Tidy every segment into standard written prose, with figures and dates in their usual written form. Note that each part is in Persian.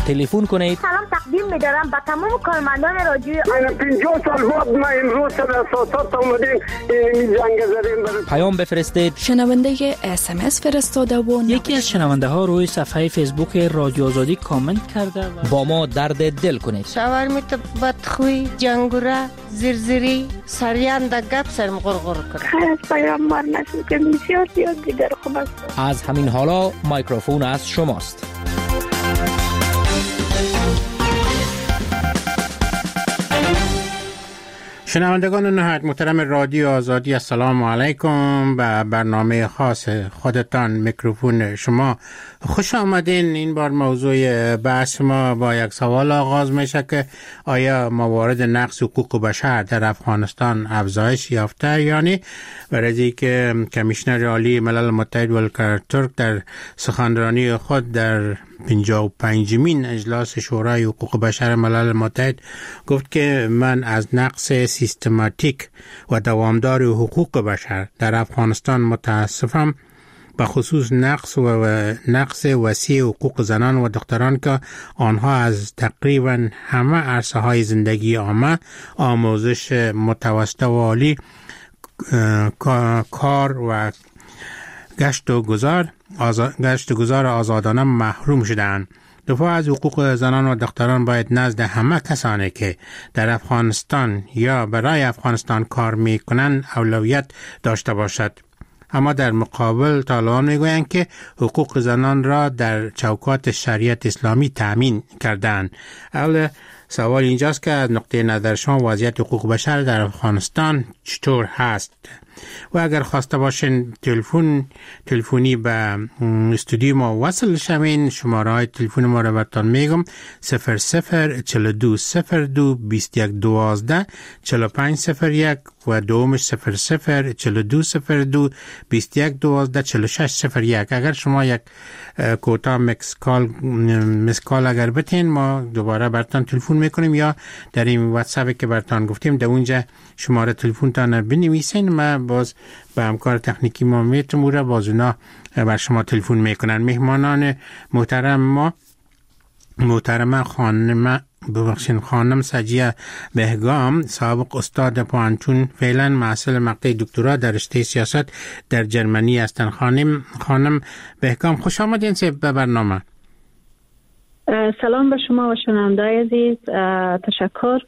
تلفن کنید. سلام تقدیم می‌دارم به تمام کارمندان رادیو. 50 سال بعد ما امروز سر اساسات اومدیم این جنگ زدیم. پیام بفرستید. شنونده SMS فرستاده و یکی از شنونده ها روی صفحه فیسبوک رادیو آزادی کامنت کرده و با ما درد دل کنید. شاورمیت بدخوی جنگوره زرزری سریان دا گپ سرم غرغر کرد. خیر از پیامبر نشون که بسیار دیگر خوب است. از همین حالا میکروفون از شماست. شنوندگان نهایت محترم رادیو آزادی، السلام علیکم. به برنامه خاص خودتان میکروفون شما خوش آمدین. این بار موضوع بحث ما با یک سوال آغاز میشه که آیا موارد نقض حقوق بشر در افغانستان افزایش یافته یا نه؟ برای که کمیشنر عالی ملل متحد ولکر ترک در سخنرانی خود در 55مین اجلاس شورای حقوق بشر ملل متحد گفت که من از نقص سیستماتیک و دوامدار حقوق بشر در افغانستان متاسفم، به خصوص نقص وسیع حقوق زنان و دختران که آنها از تقریبا همه عرصه های زندگی عامه، آموزش متوسط و عالی، کار و گشت و گذار آزادانه محروم شدند. دفاع از حقوق زنان و دختران باید نزد همه کسانی که در افغانستان یا برای افغانستان کار میکنند اولویت داشته باشد. اما در مقابل طالبان میگویند که حقوق زنان را در چوکات شریعت اسلامی تأمین کردند. سوال اینجاست که از نقطه نظر شما وضعیت حقوق بشر در افغانستان چطور هست؟ و اگر خواسته باشین تلفنی به استودیو ما وصل شوین، شماره های تلفن ما را براتون میگم: 0042 02 21 12 4501 و دومش 0042 02 21 12 4601. اگر شما یک کوتاه مسکال اگر بتین ما دوباره براتون تلفن میکنیم، یا در این واتساپی که براتون گفتیم در اونجا شماره تلفن تان بنویسین، ما باز به همکار تکنیکی ما میتموره باز اونا بر شما تلفن میکنن. مهمانان محترم ما محترمه خانم سجیه بهگام، سابق استاد پانتون، فعلا محصل مقطع دکترا در رشته سیاست در جرمنی هستند. خانم بهگام خوش آمدین به برنامه. سلام به شما و شنونده‌های عزیز، تشکر.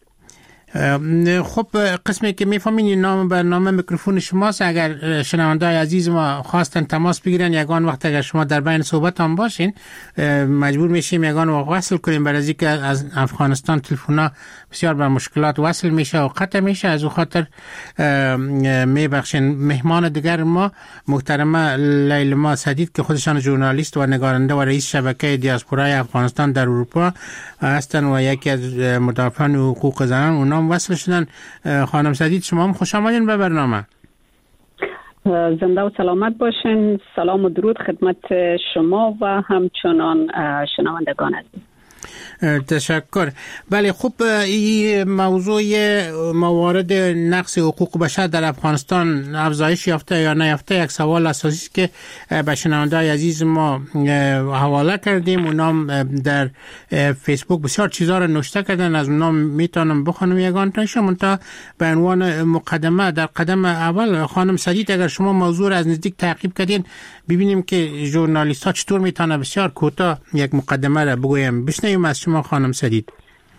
خب قسمی که میفهمین نام برنامه میکروفون شماست. اگر شنونده‌های عزیز ما خواستن تماس بگیرن یگان وقت اگر شما در بین صحبت هم باشین مجبور میشیم یگان وصل کنیم، برای اینکه از افغانستان تلفن‌ها بسیار به مشکلات وصل میشه و قطع میشه. از اون خاطر میبخشین. مهمان دیگر ما محترمه لیلما سدید که خودشان ژورنالیست و نگارنده و رئیس شبکه دیاسپورای افغانستان در اروپا هستند و یکی از مدافعان حقوق زنان اونا وصل شدن. خانم سدید شما هم خوش آمدین به برنامه. زنده و سلامت باشین. سلام و درود خدمت شما و همچنان شنوندگان عزیز. تشکر. بله خب این موضوع موارد نقض حقوق بشر در افغانستان افزایش یافته یا نیافته یک سوال اساسی است که به شنونده‌های عزیز ما حواله کردیم. اونا در فیسبوک بسیار چیزا را نوشته کردن، از اونا میتونم بخونم یگان تاشم تا به عنوان مقدمه. در قدم اول خانم سدید اگر شما موضوع را از نزدیک تعقیب کردین ببینیم که ژورنالیست ها چطور میتونه بسیار کوتاه یک مقدمه را بگویم. بشنویم از شما خانم سدید.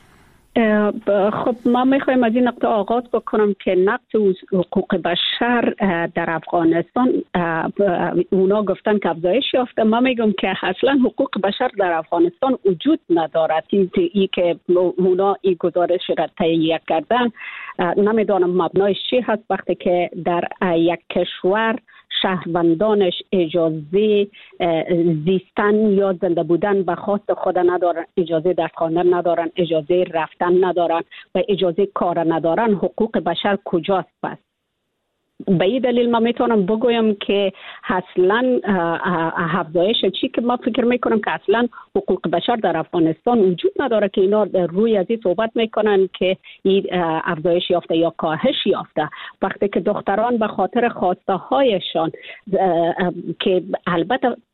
خب ما میخوایم از این نقطه آغاز بکنم که نقض حقوق بشر در افغانستان اونا گفتن که افزایش یافته. ما میگم که اصلا حقوق بشر در افغانستان وجود ندارد. این که اونا این گزارش را تهیه کردن نمیدونم مبنایش چی هست، وقتی که در یک کشور شهروندانش اجازه زیستن یا زنده بودن به خواست خود ندارن، اجازه دست خواندن ندارن، اجازه رفتن ندارن و اجازه کار ندارن، حقوق بشر کجاست پس؟ به این دلیل ما میتونم بگویم که اصلا افزایش چی که ما فکر میکنم که اصلا حقوق بشر در افغانستان وجود نداره که اینا روی از این صحبت میکنن که این افزایش یافته یا کاهش یافته، وقتی که دختران به خاطر خواسته هایشان که البته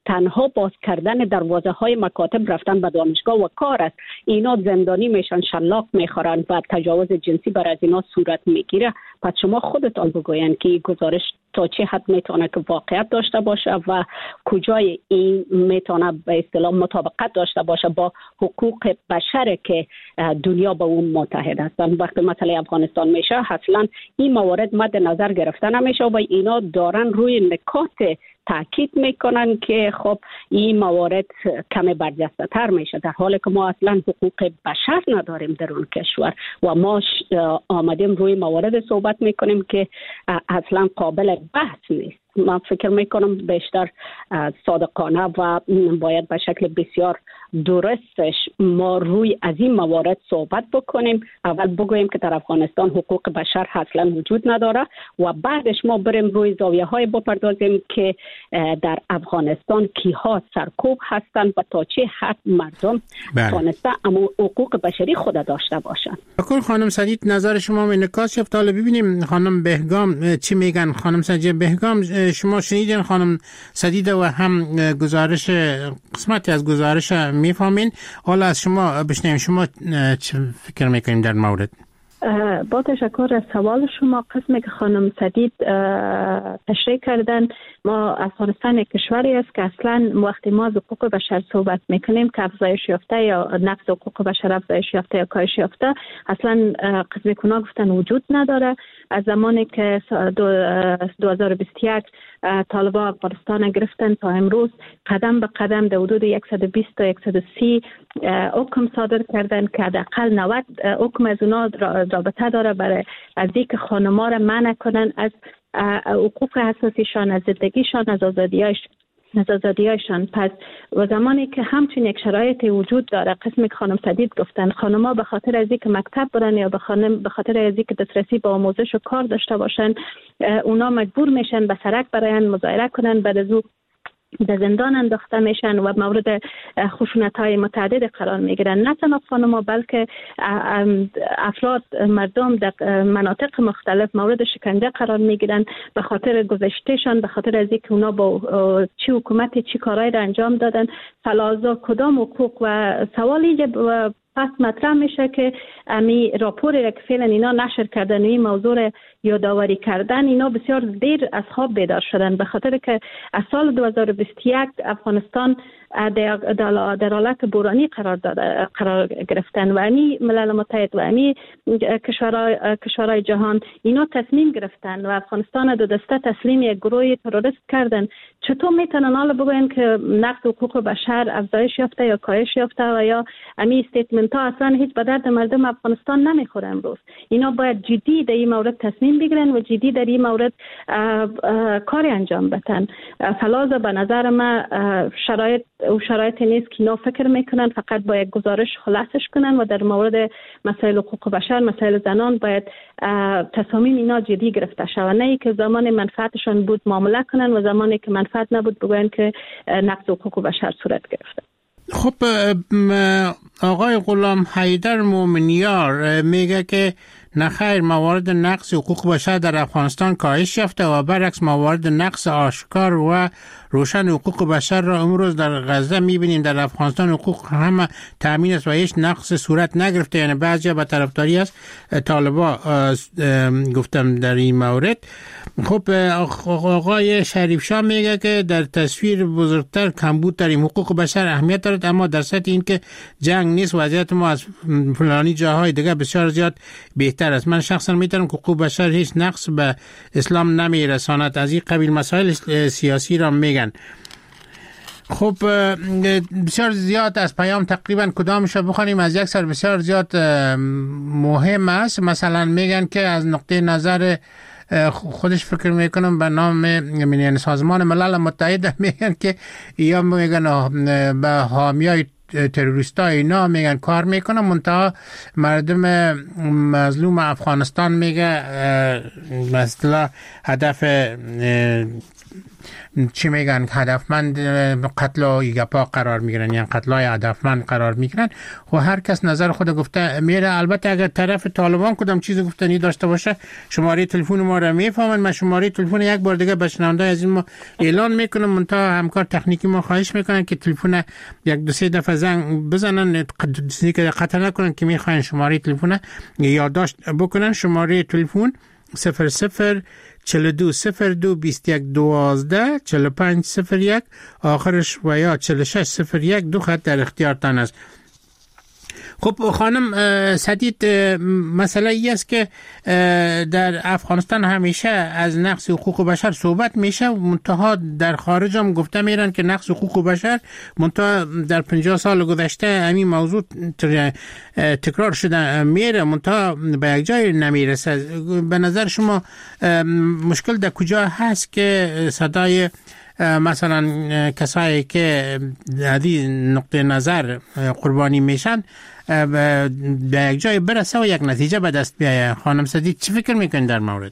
تنها باز کردن دروازه های مکاتب رفتن به دانشگاه و کار است. اینا زندانی میشن، شلاق میخورن و تجاوز جنسی بر از اینا صورت میگیره. پس شما خودتان بگوین که گزارش تا چه حد میتونه که واقعیت داشته باشه و کجای این میتونه به اصطلاح مطابقت داشته باشه با حقوق بشر که دنیا با اون متحد هستن. وقتی مسئله افغانستان میشه اصلا این موارد مد نظر گرفته نمیشه و اینا دارن روی نکات تاکید میکنن که خب این موارد کمی برجسته تر میشه، در حالی که ما اصلا حقوق بشر نداریم در اون کشور و ما آمدیم روی موارد صحبت میکنیم که اصلا قابل بحث نیست. من فکر میکنم بیشتر صادقانه و باید به شکل بسیار درستش ما روی از این موارد صحبت بکنیم. اول بگوییم که در افغانستان حقوق بشر اصلا وجود نداره و بعدش ما بریم روی زاویه های بپردازیم که در افغانستان کیها سرکوب هستند و تا چه حد مردم توانسته اما حقوق بشری خود داشته باشند. بکر خانم سدید نظر شما به نکات یافت. حالا ببینیم خانم بهگام چی میگن. خانم سجیه بهگام، شما شنیدین خانم سدید و هم گزارش قسمتی از گزارش میفهمین. حالا از شما بشنویم شما چه فکر میکنیم در مورد؟ با تشکر از سوال شما. قسمی که خانم سدید تشریح کردن، ما افغانستان یک کشوری است که اصلا وقتی ما از حقوق بشر صحبت میکنیم که افزایش یافته یا نقض حقوق بشر افزایش یافته یا کاهش یافته، اصلا قسمی که اونا گفتن وجود نداره. از زمانی که 2021 طالبان افغانستان گرفتن تا امروز قدم به قدم در حدود 120 تا 130 حکم صادر کردن که حداقل 90 حکم از اونا رابطه داره برای از اینکه خانم‌ها را منع کنن از حقوق اساسیشان، از زندگیشان، از آزادیایشان. پس و زمانی که همچین یک شرایطی وجود داره، قسمی که خانم سدید گفتن خانم‌ها به خاطر از اینکه مکتب برن یا به خاطر از اینکه دسترسی به آموزش و کار داشته باشن، اونا مجبور میشن به سرک براین مظاهره کنن، بعد از او در زندان انداخته میشن و مورد خشونت‌های متعدد قرار میگیرن. نه تنها خانم‌ها بلکه افراد، مردم در مناطق مختلف مورد شکنجه قرار میگیرن به خاطر گذشتهشان، به خاطر از اینکه اونا با چی حکومتی چی کارهایی را انجام دادن. فلازا کدام حقوق و سوالی پس مطرح میشه که امی راپوری را که فعلا اینا نشر کردن این موضوع یادآوری کردن، اینا بسیار دیر از خواب بیدار شدن، به خاطر که از سال 2021 افغانستان در حالت بحرانی قرار گرفتن و امی ملل متحد و امی کشورهای جهان اینا تصمیم گرفتن و افغانستان دو دسته تسلیم یک گروه تروریست کردن. چطور میتونن حالا بگوین که نقض حقوق بشر افزایش یافته یا کاهش یافته و یا امی استیتمنت ها اصلا هیچ به درد مردم افغانستان نمیخوره؟ امروز اینا باید جدی در این مورد تصمیم بگیرن و جدی در این مورد کاری انجام بدن. فلازا به نظر من شرایطی نیست که اینا فکر میکنن فقط با یک گزارش خلاصش کنن و در مورد مسائل حقوق بشر، مسائل زنان باید تصامیم اینا جدی گرفته شود، نه که زمان منفعتشان بود معامله کنن و زمانی که منفعت نبود بگوین که نقض حقوق بشر صورت گرفته. خب آقای غلام حیدر مومنیار میگه که نخیر، موارد نقض حقوق بشر در افغانستان کاهش یافته و برعکس موارد نقض آشکار و روشن حقوق بشر را امروز در غزه میبینیم. در افغانستان حقوق همه تامین است و هیچ نقض صورت نگرفته. یعنی بعضی به طرفداری است طالبان گفتم در این مورد. خب آقای شریف شاه میگه که در تصویر بزرگتر کمبود در این حقوق بشر اهمیت دارد، اما در سطح این که جنگ نیست وضعیت ما از فلانی جاهای دیگه بسیار زیاد بهتر است. من شخصا میتونم که حقوق بشر هیچ نقص به اسلام نمیرساند. از این قبیل مسائل سیاسی را میگن. خب بسیار زیاد از پیام تقریبا کدامش رو بخونیم از یک سر بسیار زیاد مهم است. مثلا میگن که از نقطه نظر خودش فکر میکنم به نام یعنی سازمان ملل متحد میگن که یا میگن به حامیای تروریست ها اینا میگن کار میکنن، منتها مردم مظلوم افغانستان میگه مثلا هدف چی میگن هدفمند قتل گپا قرار میگیرن، یعنی قتلای هدفمند قرار میگیرن و هر کس نظر خود گفته میره. البته اگر طرف طالبان کدام چیز گفتنی داشته باشه شماره تلفن ما رو میفهمن. من شماره تلفن یک بار دیگه به شنونده از این ما اعلان میکنم، منتها همکار تکنیکی ما خواهش میکنن که تلفن یک دو سه دفعه زنگ بزنن، چیزی که قطع نکنن که میخواین شماره تلفن یادداشت بکنن. شماره تلفن 00 42 02 21 12 45 01 آخرش و یا 46 01 دو خط در اختیارتان است. خب خانم سدید، مسئله ای است که در افغانستان همیشه از نقض حقوق بشر صحبت میشه، منتها در خارج هم گفته میرن که نقض حقوق بشر، منتها در 50 سال گذشته همین موضوع تکرار شده میره، منتها به یک جای نمیرسه. به نظر شما مشکل در کجا هست که صدای مثلا کسایی که از این نقطه نظر قربانی میشن به یک جای برسه و یک نتیجه به دست بیایه؟ خانم سدید چی فکر میکنین در مورد؟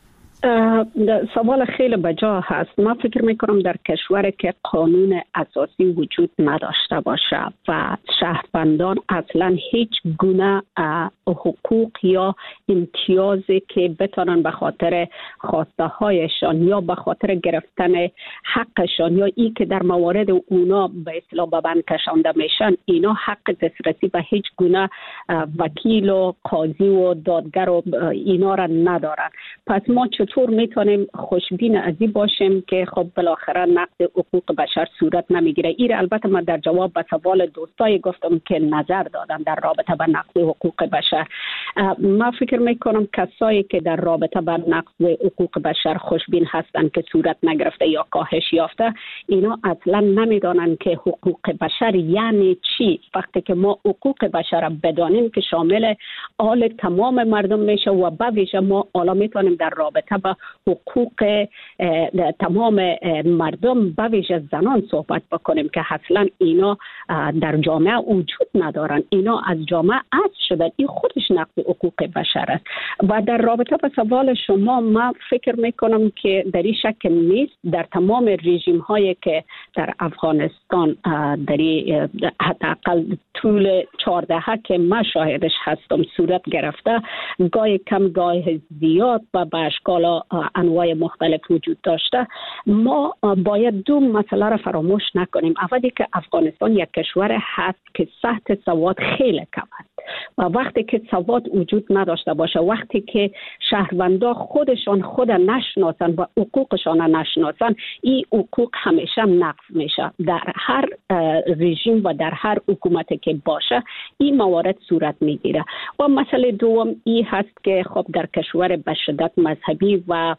سوال خیلی بجا هست. من فکر میکنم در کشوری که قانون اساسی وجود نداشته باشه و شهروندان اصلا هیچ گونه حقوق یا امتیازی که بتونن به خاطر خواسته هایشان یا به خاطر گرفتن حقشان یا ای که در موارد اونا به اصطلاح به بند کشانده میشن، اینا حق دسترسی به هیچ گونه وکیل و قاضی و دادگر و اینا را ندارن. پس ما چطور میتونیم خوشبین از این باشیم که خب بالاخره نقض حقوق بشر صورت نمیگیره؟ این البته من در جواب به سوال دوستای گفتم که نظر دادن در رابطه با نقض حقوق بشر. من فکر میکنم کسایی که در رابطه با نقض حقوق بشر خوشبین هستن که صورت نگرفته یا کاهش یافته، اینا اصلا نمیدونن که حقوق بشر یعنی چی. وقتی که ما حقوق بشر بدانیم که شامل آل تمام مردم میشه و به ویژه ما حالا میتونیم در رابطه با حقوق تمام مردم به ویژه زنان صحبت بکنیم که اصلا اینا در جامعه وجود ندارن، اینا از جامعه حذف شدن. این خودش نقض حقوق بشر است. و در رابطه با سوال شما من فکر میکنم که در این شک نیست، در تمام رژیم هایی که در افغانستان در حداقل طول 14 که من شاهدش هستم صورت گرفته، گاهی کم گاهی زیاد و به اشکال انواع مختلف وجود داشته. ما باید دو مسئله را فراموش نکنیم. اولی که افغانستان یک کشور هست که سطح سواد خیلی کم است و وقتی که سواد وجود نداشته باشه، وقتی که شهروندا خودشان خود نشناسن و حقوقشان نشناسن، این حقوق همیشه نقض میشه. در هر رژیم و در هر حکومتی که باشه این موارد صورت میگیره. و مسئله دوم این هست که خب در کشور به شدت مذهبی و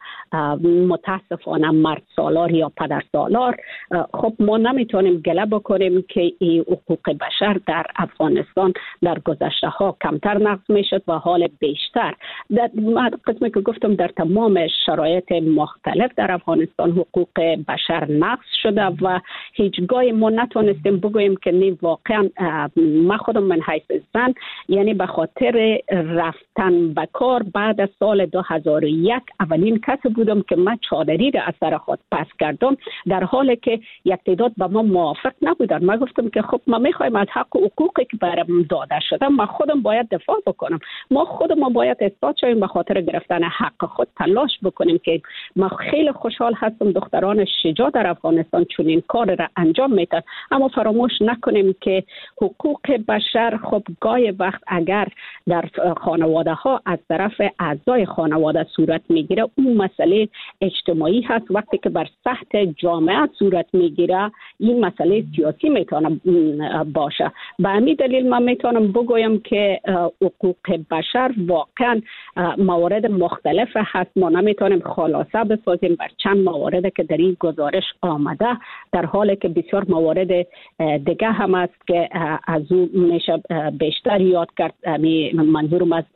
متاسفانه مرد سالار یا پدر سالار، خب ما نمیتونیم گله بکنیم که این حقوق بشر در افغانستان در گذشته ها کمتر نقض میشد و حال بیشتر. در قسمی که گفتم در تمام شرایط مختلف در افغانستان حقوق بشر نقض شده و هیچگاه ما نتونستیم بگوییم که نه واقعا. من خودم من حیث زن، یعنی به خاطر رفتن به کار بعد از سال 2001 اولین کسی بودم که من چادری را از سر خود پس کردم، در حالی که یک تعداد با ما موافق نبودن. من گفتم که خب ما میخوایم از حق و حقوقی که برام داده شده ما خودم باید دفاع بکنم، ما خودم باید اثبات شویم به خاطر گرفتن حق خود تلاش بکنیم. که ما خیلی خوشحال هستم دختران شجاع در افغانستان چنین کار را انجام میدن، اما فراموش نکنیم که حقوق بشر خب گاهی وقت اگر در خانواده ها از طرف اعضای خانواده صورت میگیره اون مسئله اجتماعی هست. وقتی که بر سطح جامعه صورت میگیره این مسئله سیاسی میتونه باشه. به همین دلیل من میتونم بگویم که حقوق بشر واقعا موارد مختلف هست. ما نمیتونیم خلاصه بسازیم بر چند موارد که در این گزارش آمده، در حالی که بسیار موارد دیگه هم است که از اون میشه بیشتر یاد کرد. منظورم از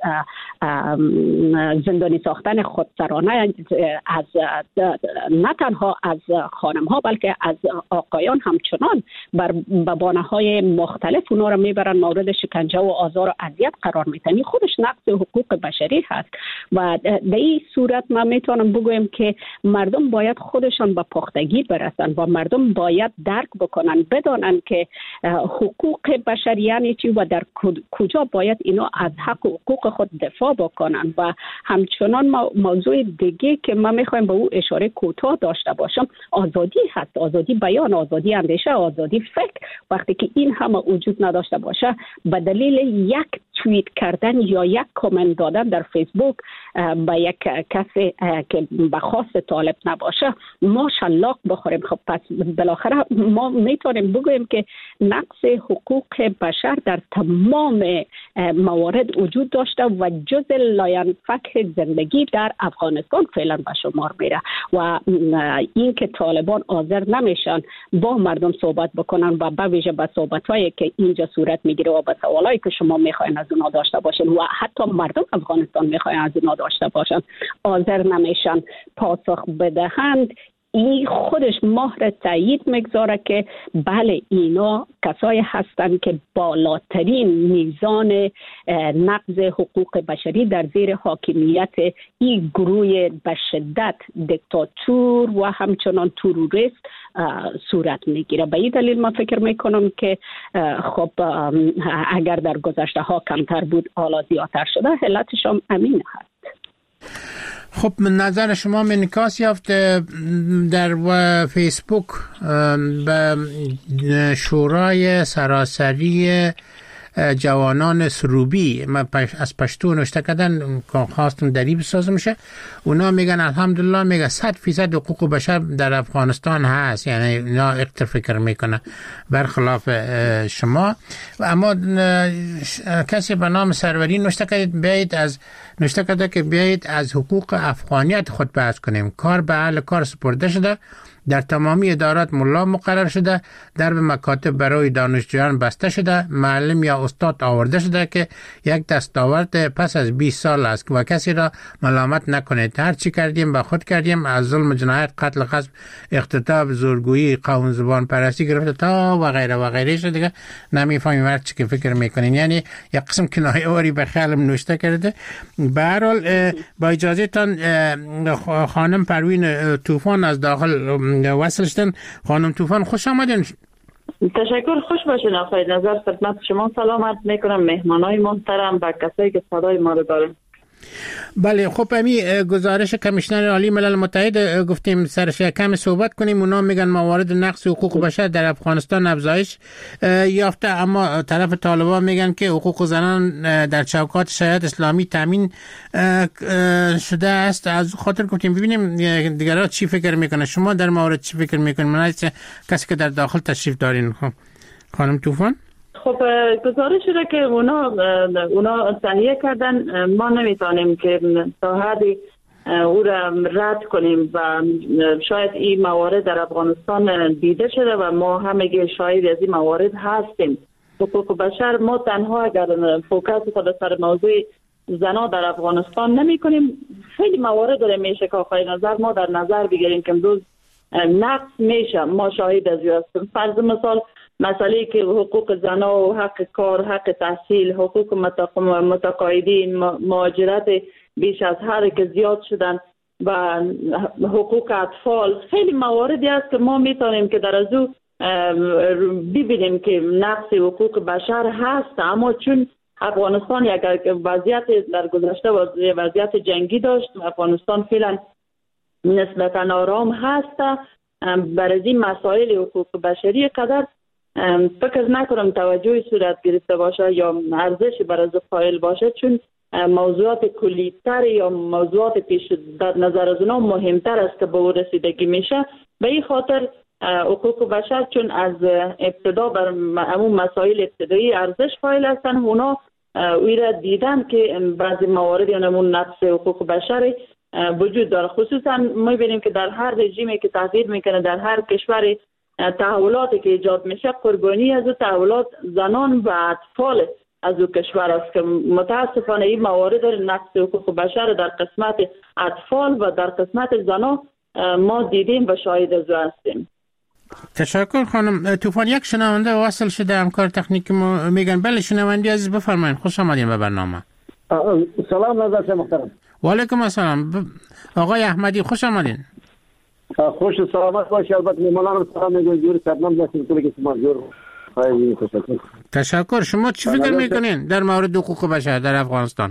زندانی ساختن خودسرانه از نه تنها از خانم ها بلکه از آقایان همچنان به بانه های مختلف اونا را میبرن، مورد شکنجه و آزار و اذیت قرار میتن. خودش نقض حقوق بشری هست و در این صورت ما میتونم بگویم که مردم باید خودشان به پختگی برسن و مردم باید درک بکنن، بدانن که حقوق بشری یعنی چی و در کجا باید اینا از حق و حقوق خود دفاع بکنن. و همچنان موضوع دیگه که من میخوایم به او اشاره کوتاه داشته باشم آزادی هست، آزادی بیان، آزادی اندیشه، آزادی فکر. وقتی که این همه وجود نداشته باشه به دلیل یک توییت کردن یا یک کامنت دادن در فیسبوک به یک کسی که به خواست طالب نباشه ما شلاق بخوریم. خب پس بالاخره ما میتونیم بگوییم که نقض حقوق بشر در تمام موارد وجود داشته و جز لاینفک زندگی در افغانستان فعلا به شمار میره و این که طالبان حاضر نمیشن با مردم صحبت بکنن و به ویژه به صحبت‌هایی که اینجا صورت میگیره و به سوالایی که شما میخواین از اونها داشته باشین و حتی مردم افغانستان میخواین از اونها داشته باشن حاضر نمیشن پاسخ بدهند، این خودش مهر تایید میگذاره که بله اینا کسایی هستند که بالاترین میزان نقض حقوق بشری در زیر حاکمیت این گروه به شدت دیکتاتور و همچنان تروریست صورت میگیره. به این دلیل من فکر میکنم که خب اگر در گذشته ها کمتر بود حالا زیادتر شده، علتش هم همین هست. خب نظر شما انعکاس یافت در فیسبوک به شورای سراسری جوانان سروبی از پشتو نوشته کردن که خواستم دری بسازم میشه. اونا میگن الحمدلله میگه 100% حقوق بشر در افغانستان هست، یعنی اینا اقتر فکر میکنه برخلاف شما. اما کسی به نام سروری نوشته کرده که بیایید از حقوق افغانیت خود بحث کنیم. کار به اهل کار سپرده شده، در تمامی ادارات ملا مقرر شده، درب مکاتب برای دانشجویان بسته شده، معلم یا استاد آورده شده که یک دستاورد پس از 20 سال است و کسی را ملامت نکنید. هر چی کردیم به خود کردیم، از ظلم، جنایت، قتل، غصب، اغتیاب، زورگویی، قوم زبان پرستی گرفته تا و غیره و غیره شده. دیگه نمیفهمیم هر چی که فکر میکنین. یعنی یک قسم کنایه واری به خیالم نوشته کرده. به هر حال با اجازه تان خانم پروین طوفان از داخل وصل شدن. خانم طوفان خوش آمدین. تشکر، خوش باشین. آقای نظر خدمت شما سلام عرض میکنم، مهمانای محترم و کسایی که صدای ما رو دارن. بله خب امی گزارش کمیشنر عالی ملل متحد گفتیم سرش کم صحبت کنیم. اونا میگن موارد نقض حقوق بشر در افغانستان افزایش یافته، اما طرف طالبان میگن که حقوق زنان در چوکات شریعت اسلامی تامین شده است. از خاطر گفتیم ببینیم دیگرها چی فکر میکنه. شما در مورد چی فکر میکنید؟ من کسی که در داخل تشریف دارین خانم طوفان. خب گزارش را که اونا تهیه کردن ما نمیتونیم که تا حدی او را رد کنیم و شاید این موارد در افغانستان دیده شده و ما همگی شاهد از این موارد هستیم. حقوق بشر ما تنها اگر فوکس خود سر موضوع زنا در افغانستان نمی کنیم، خیلی موارد داره میشه که آقای نظر ما در نظر بگیریم که امروز نقص میشه. ما شاهد از هستیم. فرض مثال مسئله که حقوق زنا و حق کار، حق تحصیل، حقوق متقاعدین، مهاجرت بیش از حد که زیاد شدن و حقوق اطفال، خیلی مواردی است که ما میتونیم که در از او ببینیم که نقص حقوق بشر هست. اما چون افغانستان یک وضعیت در گذشته وضعیت جنگی داشت، افغانستان فعلا نسبتا آرام هست، برای این مسائل حقوق بشری قدر فکر نکنم توجهی صورت گرفته باشه یا ارزشی برای قائل باشه، چون موضوعات کلی‌تر یا موضوعات پیش در نظر از اونا مهمتر است که به او رسیدگی میشه. به این خاطر حقوق بشر چون از ابتدا بر همون مسائل ابتدایی ارزش قائل هستن، اونا اوی را دیدن که بعضی موارد یا نمون نقص حقوق بشر وجود داره. خصوصا ما می‌بینیم که در هر رژیمی که تغییر میکنه، در هر کشوری تحولاتی که ایجاد میشه، قربانی از تحولات زنان و اطفال از او کشور است که متاسفانه این موارد نقص حقوق بشر در قسمت اطفال و در قسمت زنان ما دیدیم و شاهد از او هستیم. تشکر خانم. طوفان یک شنونده واصل شده، همکار تکنیکی ما میگن. بله شنونده عزیز بفرمایید، خوش آمدین به برنامه. سلام نظر محترم. و علیکم السلام آقای احمدی، خوش آمدین. خوش سلامت باشی. البته میمونان رو سلام میگم، جور سلام باشید کلی که شما جور. تشکر. شما چی فکر میکنین در مورد حقوق بشر در افغانستان؟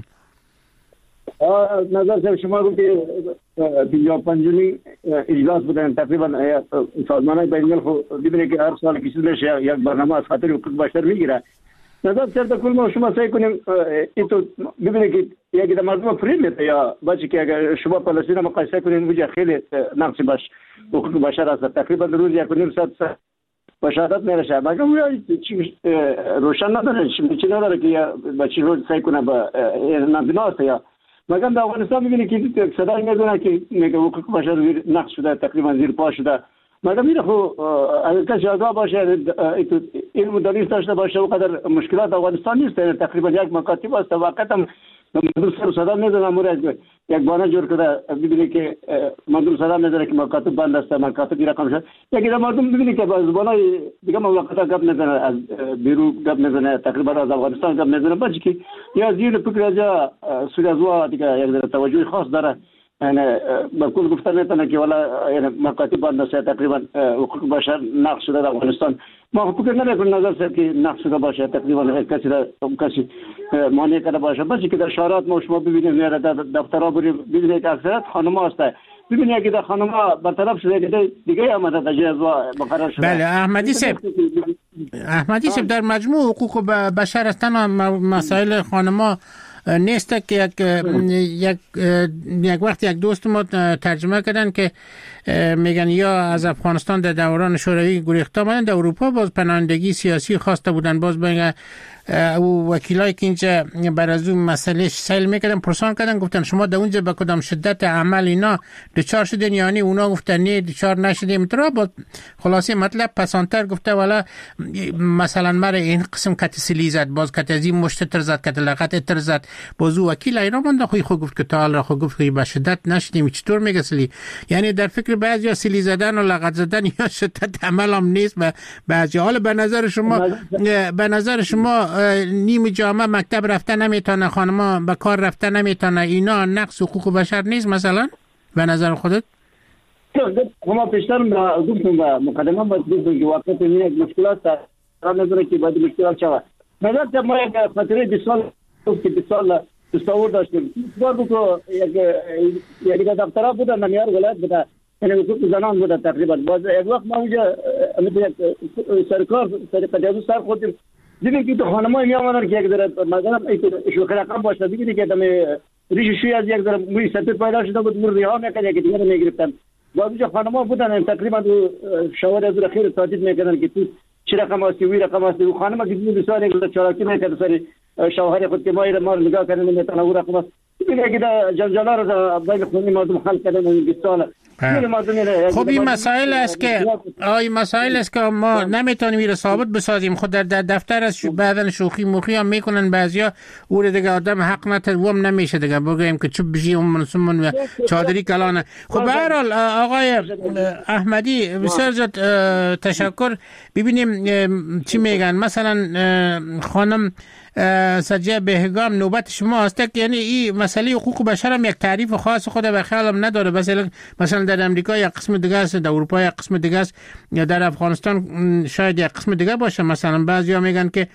نظر شما رو که 55 اجلاس بودن تقریبا سازمان بین‌الملل خو ببینید که هر سال کسی میشه یک برنامه از خاطر حقوق بشر میگیره. نظر سر کل ما شما سعی کنیم اینو ببینید که یک در مردم فریب میده یا بچه که اگر شما فلسطین مقایسه کنین وجه خیلی نقص باش حقوق بشر است. تقریبا روز 1.5 ساعت بشارت میرسه، مگه روشن نداره چی نداره که بچه رو سعی کنه با نبیناست یا مگه در افغانستان میبینی که صدای میدونه که میگه حقوق بشر نقص شده، تقریبا زیر پا شده. مگه میره خو اگر کسی آگاه باشه علم دانش داشته باشه وقدر مشکلات افغانستان نیست. تقریبا یک مکاتب است واقعا مدرسه صدا میدونه مورد یک بانه جور کرده. ببینی که مدرسه صدا میدونه که مکاتب بند است، مکاتب رقم شد. یکی در مردم ببینی که با زبانای دیگه مملکت‌ها گپ میزنه، از بیرو گپ میزنه، تقریبا از افغانستان گپ میزنه. بچه که یا زیر فکر از یا سوریازوا دیگه یک در توجه خاص داره. یعنی بکل گفتن میتونه که والا یعنی مکاتب بند است، تقریبا حقوق بشر نقص شده در افغانستان. ما فکر نمیکنم نظر سر که نقص شده باشه، تقریبا کسی مانع کرده باشه. بس که در شهرات ما شما ببینید میاره در دفترها ببینید که اکثریت خانم‌ها هست. ببینید که در خانم‌ها برطرف شده که دیگه آمده در جزا مقرر شده. بله احمدی صاحب در مجموع حقوق بشر هستن مسائل خانم‌ها نیست که یک وقت یک دوست ما ترجمه کردن که میگن یا از افغانستان در دوران شوروی گریخته آمدن، در اروپا باز پناهندگی سیاسی خواسته بودن. باز بگن او وکیلایی که اینجا بر از اون مسئله سیل میکردن پرسان کردن، گفتن شما در اونجا به کدام شدت عمل اینا دچار شدین؟ یعنی اونا گفتن نه دچار نشدیم. ترا با خلاصه مطلب پسانتر گفته والا مثلا مرا این قسم کتسلی زد، باز کتزی مشت تر زد، کتلقت تر زد. باز وکیل اینا من خو گفت که تعال خو گفت به شدت نشدیم. چطور میگه سلی؟ یعنی در فکر بعضیا سلی زدن و لغت زدن یا شدت عمل هم نیست. بعضی حال به نظر شما نیم جامعه مکتب رفته نمیتونه، خانما به کار رفته نمیتونه، اینا نقص حقوق بشر نیست مثلا به نظر خودت؟ ما پیشتر گفتم و مقدمه باید گفتم که واقعا این مشکلات را نظره که باید مشکلات شود. مثلا ما یک فتره 20 سال تصور داشتیم. بار بکو یک دفترها بودن نمیار ولایت بوده، یعنی حقوق زنان بوده تقریبا. باز یک وقت ما اونجا سرکار قدیادو سر خودیم دیدیم که خانم‌ها میامدن که یک ذره مثلا شوخی رقم باشه، دیدیم که دم ریش شوی از یک ذره موی سفید پیدا شده بود، مورد ها میکرد که دیگه میگرفتن. باز اونجا خانم‌ها بودن تقریبا شوار از خیر تهدید میکردن که تو چه رقم هستی وی رقم هستی. و خانم‌ها که بسیار یک چالاکی میکرد سر شوهر خود که ما نگاه کردن نمیتونه او رقم است. دیدیم که جنجالا رو بین خونی مردم حل کردن این 20 سال. خب این مسائل است که ما نمیتونیم این رو ثابت بسازیم. خود در دفتر از بعضن شوخی موخی هم میکنن بعضیا، او رو دیگه آدم حق نتوام نمیشه دیگه بگیم که چوب بشی اون منصومون و چادری کلانه. خب به هر حال آقای احمدی بسیار زیاد تشکر. ببینیم چی میگن. مثلا خانم سجیه بهگام نوبت شما است که یعنی این مسئله حقوق بشر هم یک تعریف خاص خود به خیالم نداره. مثلا در امریکا یک قسم دیگه است، در اروپا یک قسم دیگه است، یا در افغانستان شاید یک قسم دیگه باشه. مثلا بعضیا میگن که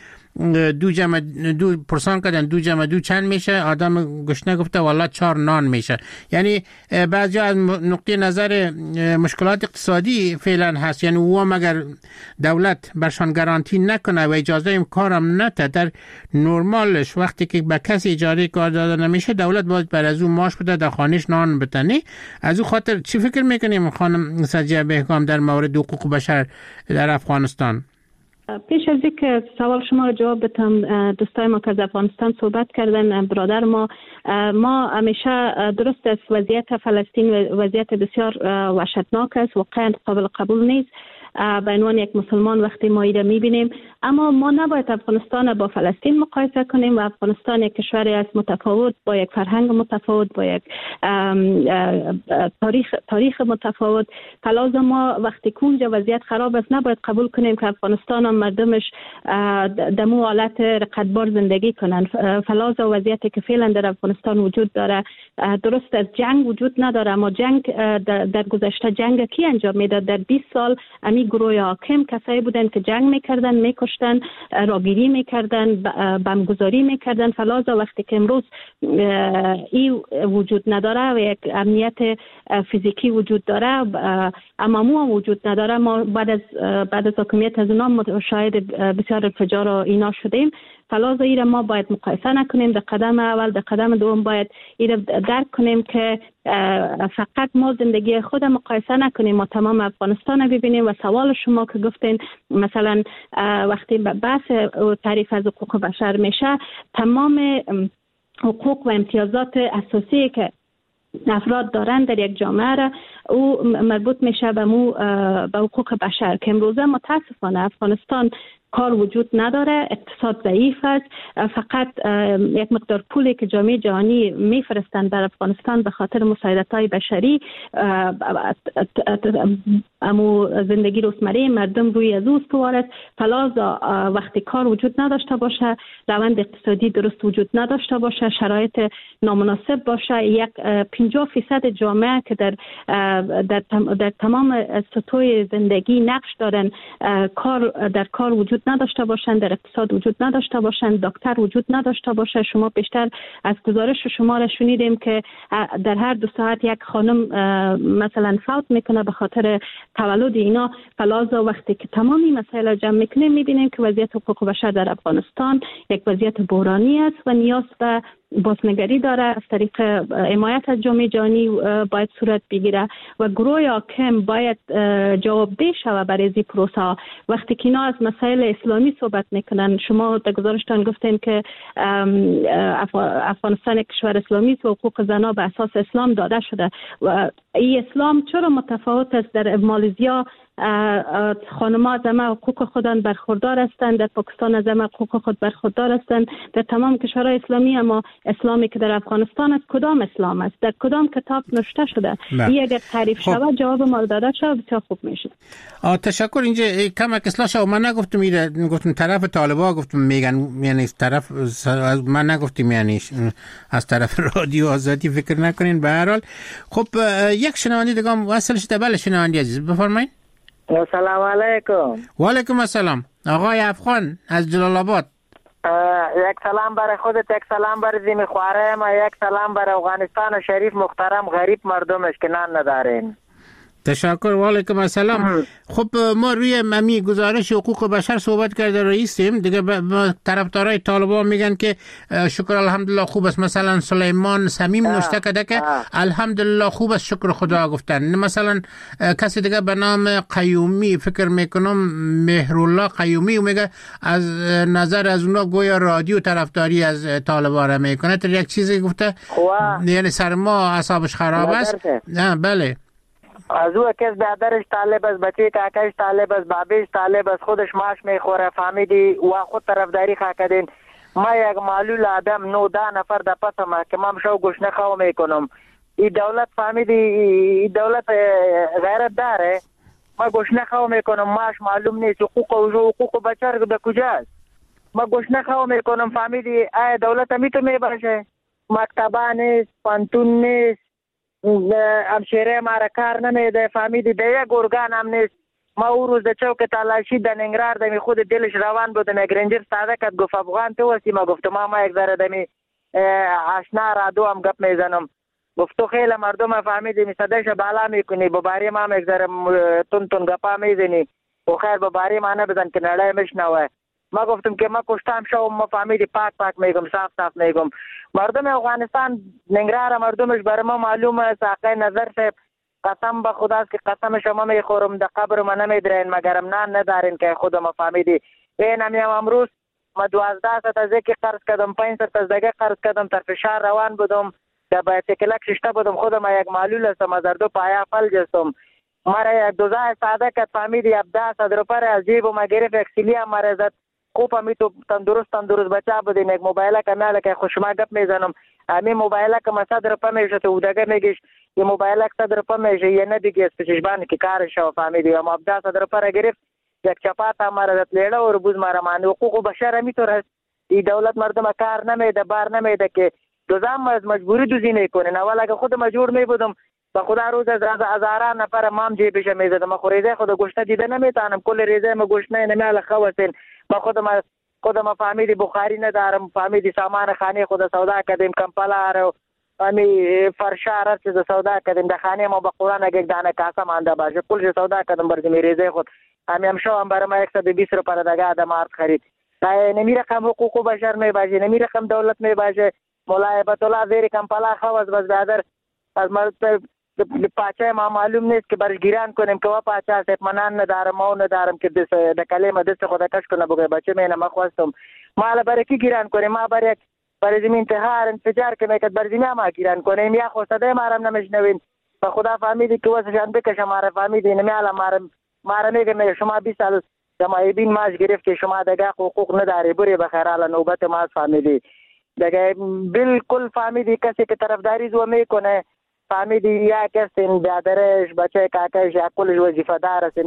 دو پرسان کردن 2 جمع 2 چند میشه؟ آدم گشنه گفته والله 4 نان میشه. یعنی بعضیا از نقطه نظر مشکلات اقتصادی فعلا هست، یعنی او مگر دولت برشان گارانتی نکنه و اجازه این کارم نده در نرمالش وقتی که به کسی اجازه کار داده نمیشه دولت باید بر از اون معاش بده، در خانهش نان بتنی. از اون خاطر چی فکر میکنیم خانم سجیه بهگام در مورد حقوق بشر در افغانستان؟ پیش از اینکه سوال شما رو جواب بدم، دوستای ما که از افغانستان صحبت کردن، برادر ما همیشه درست است وضعیت فلسطین وضعیت بسیار وحشتناک است، واقعا قابل قبول نیست. به عنوان یک مسلمان وقتی ما ایره میبینیم. اما ما نباید افغانستان با فلسطین مقایسه کنیم و افغانستان یک کشوری است متفاوت، با یک فرهنگ متفاوت، با یک تاریخ متفاوت. فلازا ما وقتی کنجا وضعیت خراب است نباید قبول کنیم که افغانستان هم مردمش دمو حالت رقتبار زندگی کنن. فلازا وضعیتی که فعلا در افغانستان وجود داره درست از جنگ وجود نداره، اما جنگ در گذشته جنگ کی انجام میداد؟ در 20 سال امی گروه حاکم کسایی بودن که جنگ میکردن، میکشتن، راگیری میکردن، بمبگذاری میکردن. فلازا وقتی که امروز این وجود نداره و یک امنیت فیزیکی وجود داره اما مو وجود نداره، ما بعد از حکومت از اونا شاهد بسیار انفجار و اینا شدیم. فلازا ایره ما باید مقایسه نکنیم. در قدم اول، در قدم دوم باید ایره درک کنیم که فقط ما زندگی خود مقایسه نکنیم، ما تمام افغانستان ببینیم. و سوال شما که گفتین مثلا وقتی بحث تعریف از حقوق بشر میشه، تمام حقوق و امتیازات اساسی که افراد دارن در یک جامعه را او مربوط میشه به حقوق بشر که امروزه متاسفانه افغانستان کار وجود نداره، اقتصاد ضعیف است. فقط یک مقدار پولی که جامعه جهانی میفرستند بر افغانستان به خاطر مساعدت‌های بشری، امو زندگی روزمره مردم روی از اوست است. فلازا وقتی کار وجود نداشته باشه، روند اقتصادی درست وجود نداشته باشه، شرایط نامناسب باشه، یک 50% جامعه که در تمام سطوح زندگی نقش دارن در کار وجود نداشته باشند، در اقتصاد وجود نداشته باشند، دکتر وجود نداشته باشه. شما بیشتر از گزارش شما را شنیدیم که در هر 2 ساعت یک خانم مثلا فوت میکنه به خاطر تولد اینا. فلازا وقتی که تمامی مسائل جمع میکنیم میبینیم که وضعیت حقوق بشر در افغانستان یک وضعیت بحرانی است و نیاز به بازنگری داره. از طریق حمایت از جامعه جهانی باید صورت بگیره و گروه حاکم باید جوابدهی شود برای این پروسه. وقتی که اینا از مسائل اسلامی صحبت میکنن، شما در گزارشتان گفتین که افغانستان یک کشور اسلامی است و حقوق زنان به اساس اسلام داده شده و این اسلام چرا متفاوت است؟ در مالزیا خانم‌ها از همه حقوق خودان برخوردار هستند، در پاکستان از همه حقوق خود برخوردار هستند، در تمام کشورهای اسلامی. اما اسلامی که در افغانستان است کدام اسلام است؟ در کدام کتاب نوشته شده؟ این اگر تعریف شود جواب ما داده شود بسیار خوب میشه. تشکر. اینجا کم اصلاح شد. من نگفتم گفتم طرف طالبا گفتم میگن، یعنی طرف من نگفتم، یعنی از طرف رادیو آزادی فکر نکنین. به هر حال خب یک شنونده دیگه وصل شده. بله شنونده عزیز بفرمایید. سلام علیکم. و علیکم السلام. آقای افغان از جلال آباد. یک سلام برای خودت، یک سلام برای زمین خواره ما، یک سلام برای افغانستان شریف محترم غریب مردمش که نان ندارین. تشکر. و علیکم السلام. خب ما روی ممی گزارش حقوق بشر صحبت کرده رئیسیم دیگه. طرفدارای طالبان میگن که شکر الحمدلله خوب است. مثلا سلیمان سمیم نوشته کرده که الحمدلله خوب است شکر خدا گفتن. مثلا کسی دیگه به نام قیومی فکر میکنم مهرالله قیومی میگه از نظر از اونا گویا رادیو طرفداری از طالبان را میکنه. تا یک چیزی گفته یعنی سر ما اعصابش خراب است. بله. از او کس برادرش طالب است، بچه کاکاش طالب است، بابیش طالب است، خودش ماش میخوره، فهمیدی و خود طرفداری خاکدین. ما یک معلول آدم 9-10 نفر در پس محکمه شو گوش نخواو میکنم. این دولت فهمیدی، این دولت غیرت داره. ما گوش نخواو میکنم، ماش معلوم نیست، حقوق بشر در کجاست؟ ما گوش نخواو میکنم. فهمیدی ای دولت همی تو میباشه، مکتبه نیست، پانتون نیست، همشیره مارا کار نمیده. فهمیدی به یک ارگان هم نیست. ما او روز در چوک تلاشی در ننگرهار دمی خود دلش روان بودم، یک رنجر ساده کد گفت افغان تو هستی؟ ما گفتم ما یک ذره دمی آشنا رادو هم گپ میزنم. گفت تو خیلی مردم فهمیدی می صدایش بالا میکنی، بباری ما هم یک ذره تون گپا میزنی و خیر بباری ما نبزن که نړۍ مشنوه. ما گفتم که ما کشتم شو، ما فهمیدی پاک میگم، صاف میگم. مردم افغانستان ننگرهار مردمش برای ما معلومه است. آقای نظر صاحب قسم به خداست که قسم شما میخورم در قبر ما نمیدرین مگرم نان ندارین که خودم فهمیدی. این هم امروز ما 12 ساعت که قرض کردم، 5 ساعت دیگه قرض کردم، در فشار روان بودم، در بایسکلک ششته بودم، خودم یک معلول هستم، از دو پایا فلج هستم. مرا یک دوزه ساده کرد، فهمید 17 روپیه از جیبم گرفت، یک سیلی مرا زد. خوب همی تو تندرست بچه بودیم، یک موبایل که میاله که خوشما گپ میزنم، همین موبایل که ما 100 روپیه میشه تو اودگه میگیش، یه موبایل 100 روپیه میشه، یه ندیگه استشبان که کارش شو فهمیدی. اما 17 روپیه گرفت، یک چپات مرا زد لیړه و روز مرا مانده. حقوق بشر همیطور هست، این دولت مردم کار نمیده، بار نمیده که دوزم از مجبوری دوزی میکنه. اول اگه خود مجبور میبودم با خدا روز از هزاران نفر مام جیبش میزدم، خو ریزه خود گوشت دیده نمیتونم، کل ریزه ما گوشت نمیاله خواسین. ما خودم فهمیدی بخاری ندارم، فهمیدی سامان خانه خود سودا کردیم، کمپلا رو امی فرشار چیز سودا کردیم، در خانه ما با قرآن یک دانه کاسه مانده باشه، کلش سودا کردم برای ریزه خود. هم شو برای ما 120 روپیه دیگه آدم آرد خرید. نمی رقم حقوق بشر می باشه، نمی رقم دولت می باشه. مولای بطلا زیر کمپلا خواست بس دادر از مرد پاچه ما معلوم نیست که برش گیران کنیم که وا پاچه سیب منان ندارم و ندارم که در کلمه دست خدا کش کنه بگه بچه مینه ما خواستم. ما حالا برای کی گیران کنیم؟ ما برای زمین انتحار انفجار که میکرد برای زمین ما گیران کنیم یا خوستده مارم نمیشنوین. و خدا فهمیدی که واسهشان بکشه ماره فهمیدی نمیالا ماره میگه شما 20 سال جماعیبین ماش گرفت که شما دیگه حقوق نداری بری بخیر حالا نوبت ما فهمیدی. دیگه بالکل فهمیدی کسی که طرفداری زو میکنه فهمیدی یا کسی برادرش بچه کاکش یا کلش وظیفه دار هستین.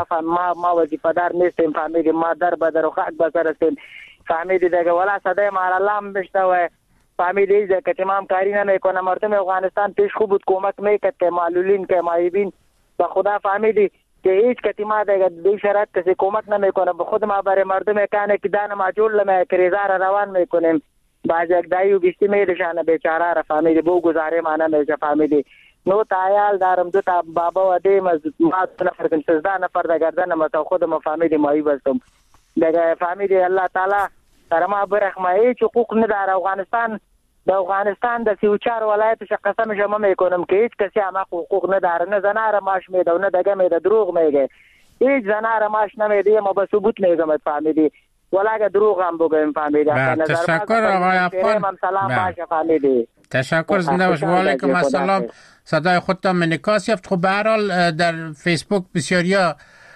ما وظیفه دار نیستیم فهمیدی، ما در بدر و خاک بسر هستیم فهمیدی. دیگه ولا صدای ما الله میشته و فهمیدی که تمام کاری نمیکنه. مردم افغانستان پیش خوب بود کمک میکرد که معلولین که مایبین به خدا فهمیدی که هیچ کتی ما دیگه شرط کسی کمک نمیکنه. به خود ما برای مردم کانه که دانه ماجول کریزار روان میکنیم، باز یک دایو بیستی میدشانه بیچاره را فهمیدی بو گزاره ما نمیشه فهمیدی. نو تایال دارم دو تا بابا و دیم از ما نفر کن 13 نفر در گردن ما تا خود ما فهمیدی مایی بستم دیگه فهمیدی. الله تعالی در ما برخمه هیچ حقوق نداره. افغانستان در 34 ولایتش قسم شما میکنم که هیچ کسی هم حقوق نداره، نه زنار ماش میده و نه دیگه میده، دروغ میگه. هیچ زنار ماش نمیده، ما به ثبوت میگم فهمیدی. ولی اگه دروغ هم بگم فهمیدی. تشکر آقای افغان. سلام باشه فهمیدی. تشکر زنده باش. و علیکم السلام. صدای خودتان منعکس یافت. خب به هر حال در فیسبوک بسیاریا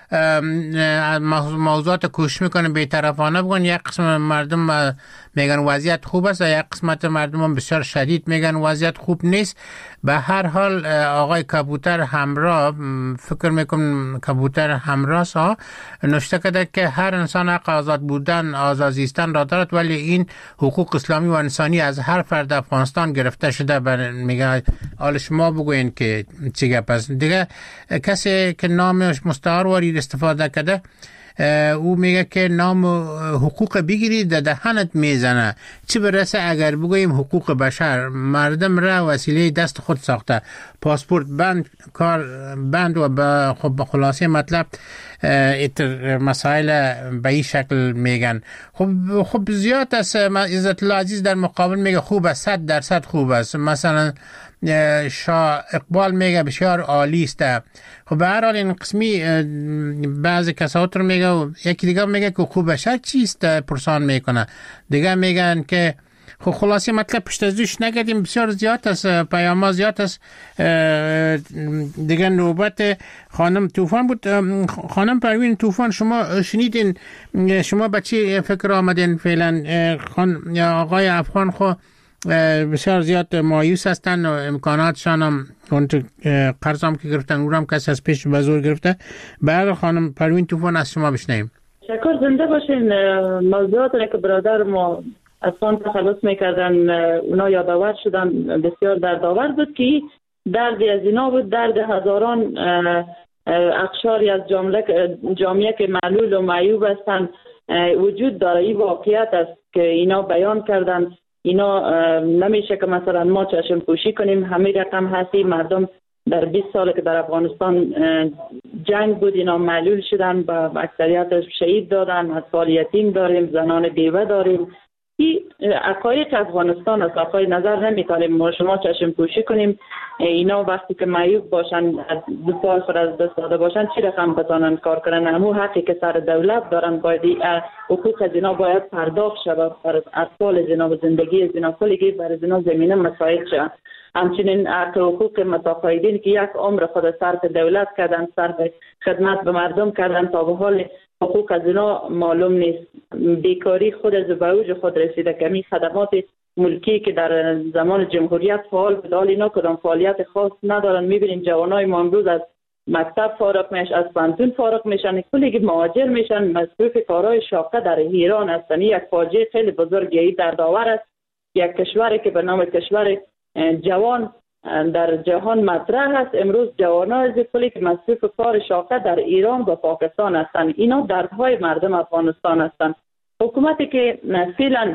موضوعات کوشش میکنه بی‌طرفانه بگن. یک قسم مردم میگن وضعیت خوب است، یک قسمت مردم هم بسیار شدید میگن وضعیت خوب نیست. به هر حال آقای کبوتر همراه، فکر میکنم کبوتر همراه ها نوشته کرده که هر انسان حق آزاد بودن آزاد زیستن را دارد، ولی این حقوق اسلامی و انسانی از هر فرد افغانستان گرفته شده. میگه حال شما بگوین که چی گپ است. دیگه کسی که نامش مستعار وارد استفاده کرده او میگه که نام حقوق بگیرید در دهنت میزنه. چی برسه اگر بگوییم حقوق بشر؟ مردم را وسیله دست خود ساخته، پاسپورت بند، کار بند و خب خلاصه مطلب مسائل به این شکل میگن. خب زیاد است. عزت الله عزیز در مقابل میگه خوب است، 100% خوب است. مثلا شاه اقبال میگه بسیار عالی است. خب به هر حال این قسمی بعضی کسات رو میگه و یکی دیگه میگه که خوب بشر چیست پرسان میکنه. دیگه میگن که خب خلاصی مطلب پشت از دوش نگردیم. بسیار زیاد است، پیام زیاد است. دیگه نوبت خانم طوفان بود. خانم پروین طوفان، شما شنیدین، شما به چی فکر آمدین فعلا؟ آقای افغان خو بسیار زیاد مایوس هستن و امکاناتشان هم قرض هم که گرفتن او هم کسی از پیش به زور گرفته. بعد خانم پروین طوفان از شما بشنیم. شکر زنده باشین. موضوعات که برادر ما از خان تخلص میکردن اونا یادآور شدن بسیار دردآور بود که درد از اینا بود، درد هزاران اقشاری از جامعه که معلول و معیوب هستن وجود داره. این واقعیت است که اینا بیان کردن. اینا نمیشه که مثلا ما چشم پوشی کنیم. همه رقم هستی مردم در 20 سال که در افغانستان جنگ بود اینا معلول شدن و اکثریت شهید دادن. اطفال یتیم داریم، زنان بیوه داریم. این حقایق افغانستان است. آقای نظر نمیتونیم ما شما چشم پوشی کنیم اینا وقتی که معیوب باشن دو پای خود از دست داده باشن چی رقم بتانن کار کنن. همون حقی که سر دولت دارن باید حقوق از اینا باید پرداخت شود. بر اطفال زنا و زندگی زنا کلیگی بر زنا زمینه مساعد شد. همچنین حقوق متقاعدین که یک عمر خود صرف دولت کردن، صرف خدمت به مردم کردن، تا به حال حقوق از اینا معلوم نیست. بیکاری خود از به اوج خود رسیده که می خدمات ملکی که در زمان جمهوریت فعال بود اینا کدام فعالیت خاص ندارن. میبینین جوانای ما امروز از مکتب فارغ میشن، از پانتون فارغ میشن، کلی مهاجر میشن، مصروف کارهای شاقه در ایران هستن. یک فاجعه خیلی بزرگی دردآور است. یک کشوری که به نام کشور جوان در جهان مطرح است، امروز جوانان از کلی که مصروف کار شاقه در ایران و پاکستان هستند. اینا دردهای مردم افغانستان هستند. حکومتی که فعلا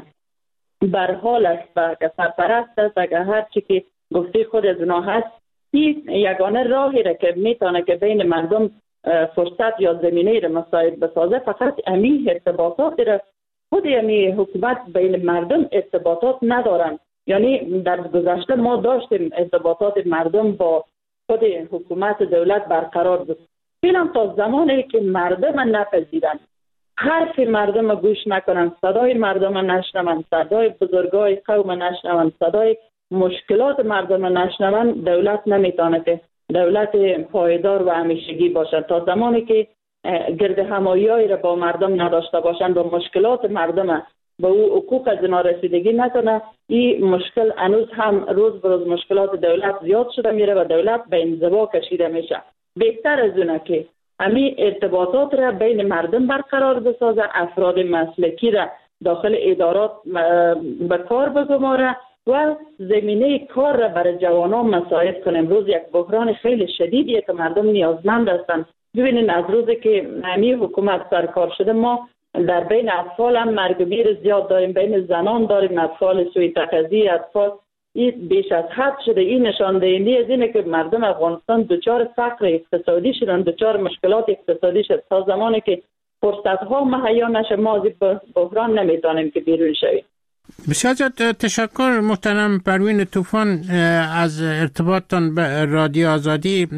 بر حال است و که سرپرست است اگر هر چی که گفته خود از اونا هست، این یگانه راهی را که میتونه که بین مردم فرصت یا زمینه را مساعد بسازه فقط امی ارتباطات را خود امی حکومت بین مردم ارتباطات ندارن. یعنی در گذشته ما داشتیم ارتباطات مردم با خود حکومت دولت برقرار بود. فعلا تا زمانی که مردم نپذیرن، حرف مردم گوش نکنن، صدای مردم نشنون، صدای بزرگای قوم نشنون، صدای مشکلات مردم نشنون، دولت نمیتونه که دولت پایدار و همیشگی باشد. تا زمانی که گرد همایی را با مردم نداشته باشند و مشکلات مردم به او حقوق از اینا رسیدگی نکنه، این مشکل هنوز هم روز به روز مشکلات دولت زیاد شده میره و دولت به انزوا کشیده میشه. بهتر از اونه که همین ارتباطات را بین مردم برقرار بسازه، افراد مسلکی را داخل ادارات به کار بگماره و زمینه کار را برای جوانان مساعد کنه. امروز یک بحران خیلی شدیدیه که مردم نیازمند هستند. ببینید از روزی که همین حکومت سرکار شده ما در بین اطفال هم مرگ و میر زیاد داریم، بین زنان داریم، اطفال سوی تغذیه، اطفال این بیش از حد شده. این نشان دهنده از اینه که مردم افغانستان دچار فقر اقتصادی شدن، دچار مشکلات اقتصادی شد. تا زمانی که فرصت ها مهیا نشه ما از بحران نمیتونیم که بیرون شویم. بسیار تشکر محترم پروین طوفان از ارتباطتان به رادیو آزادی.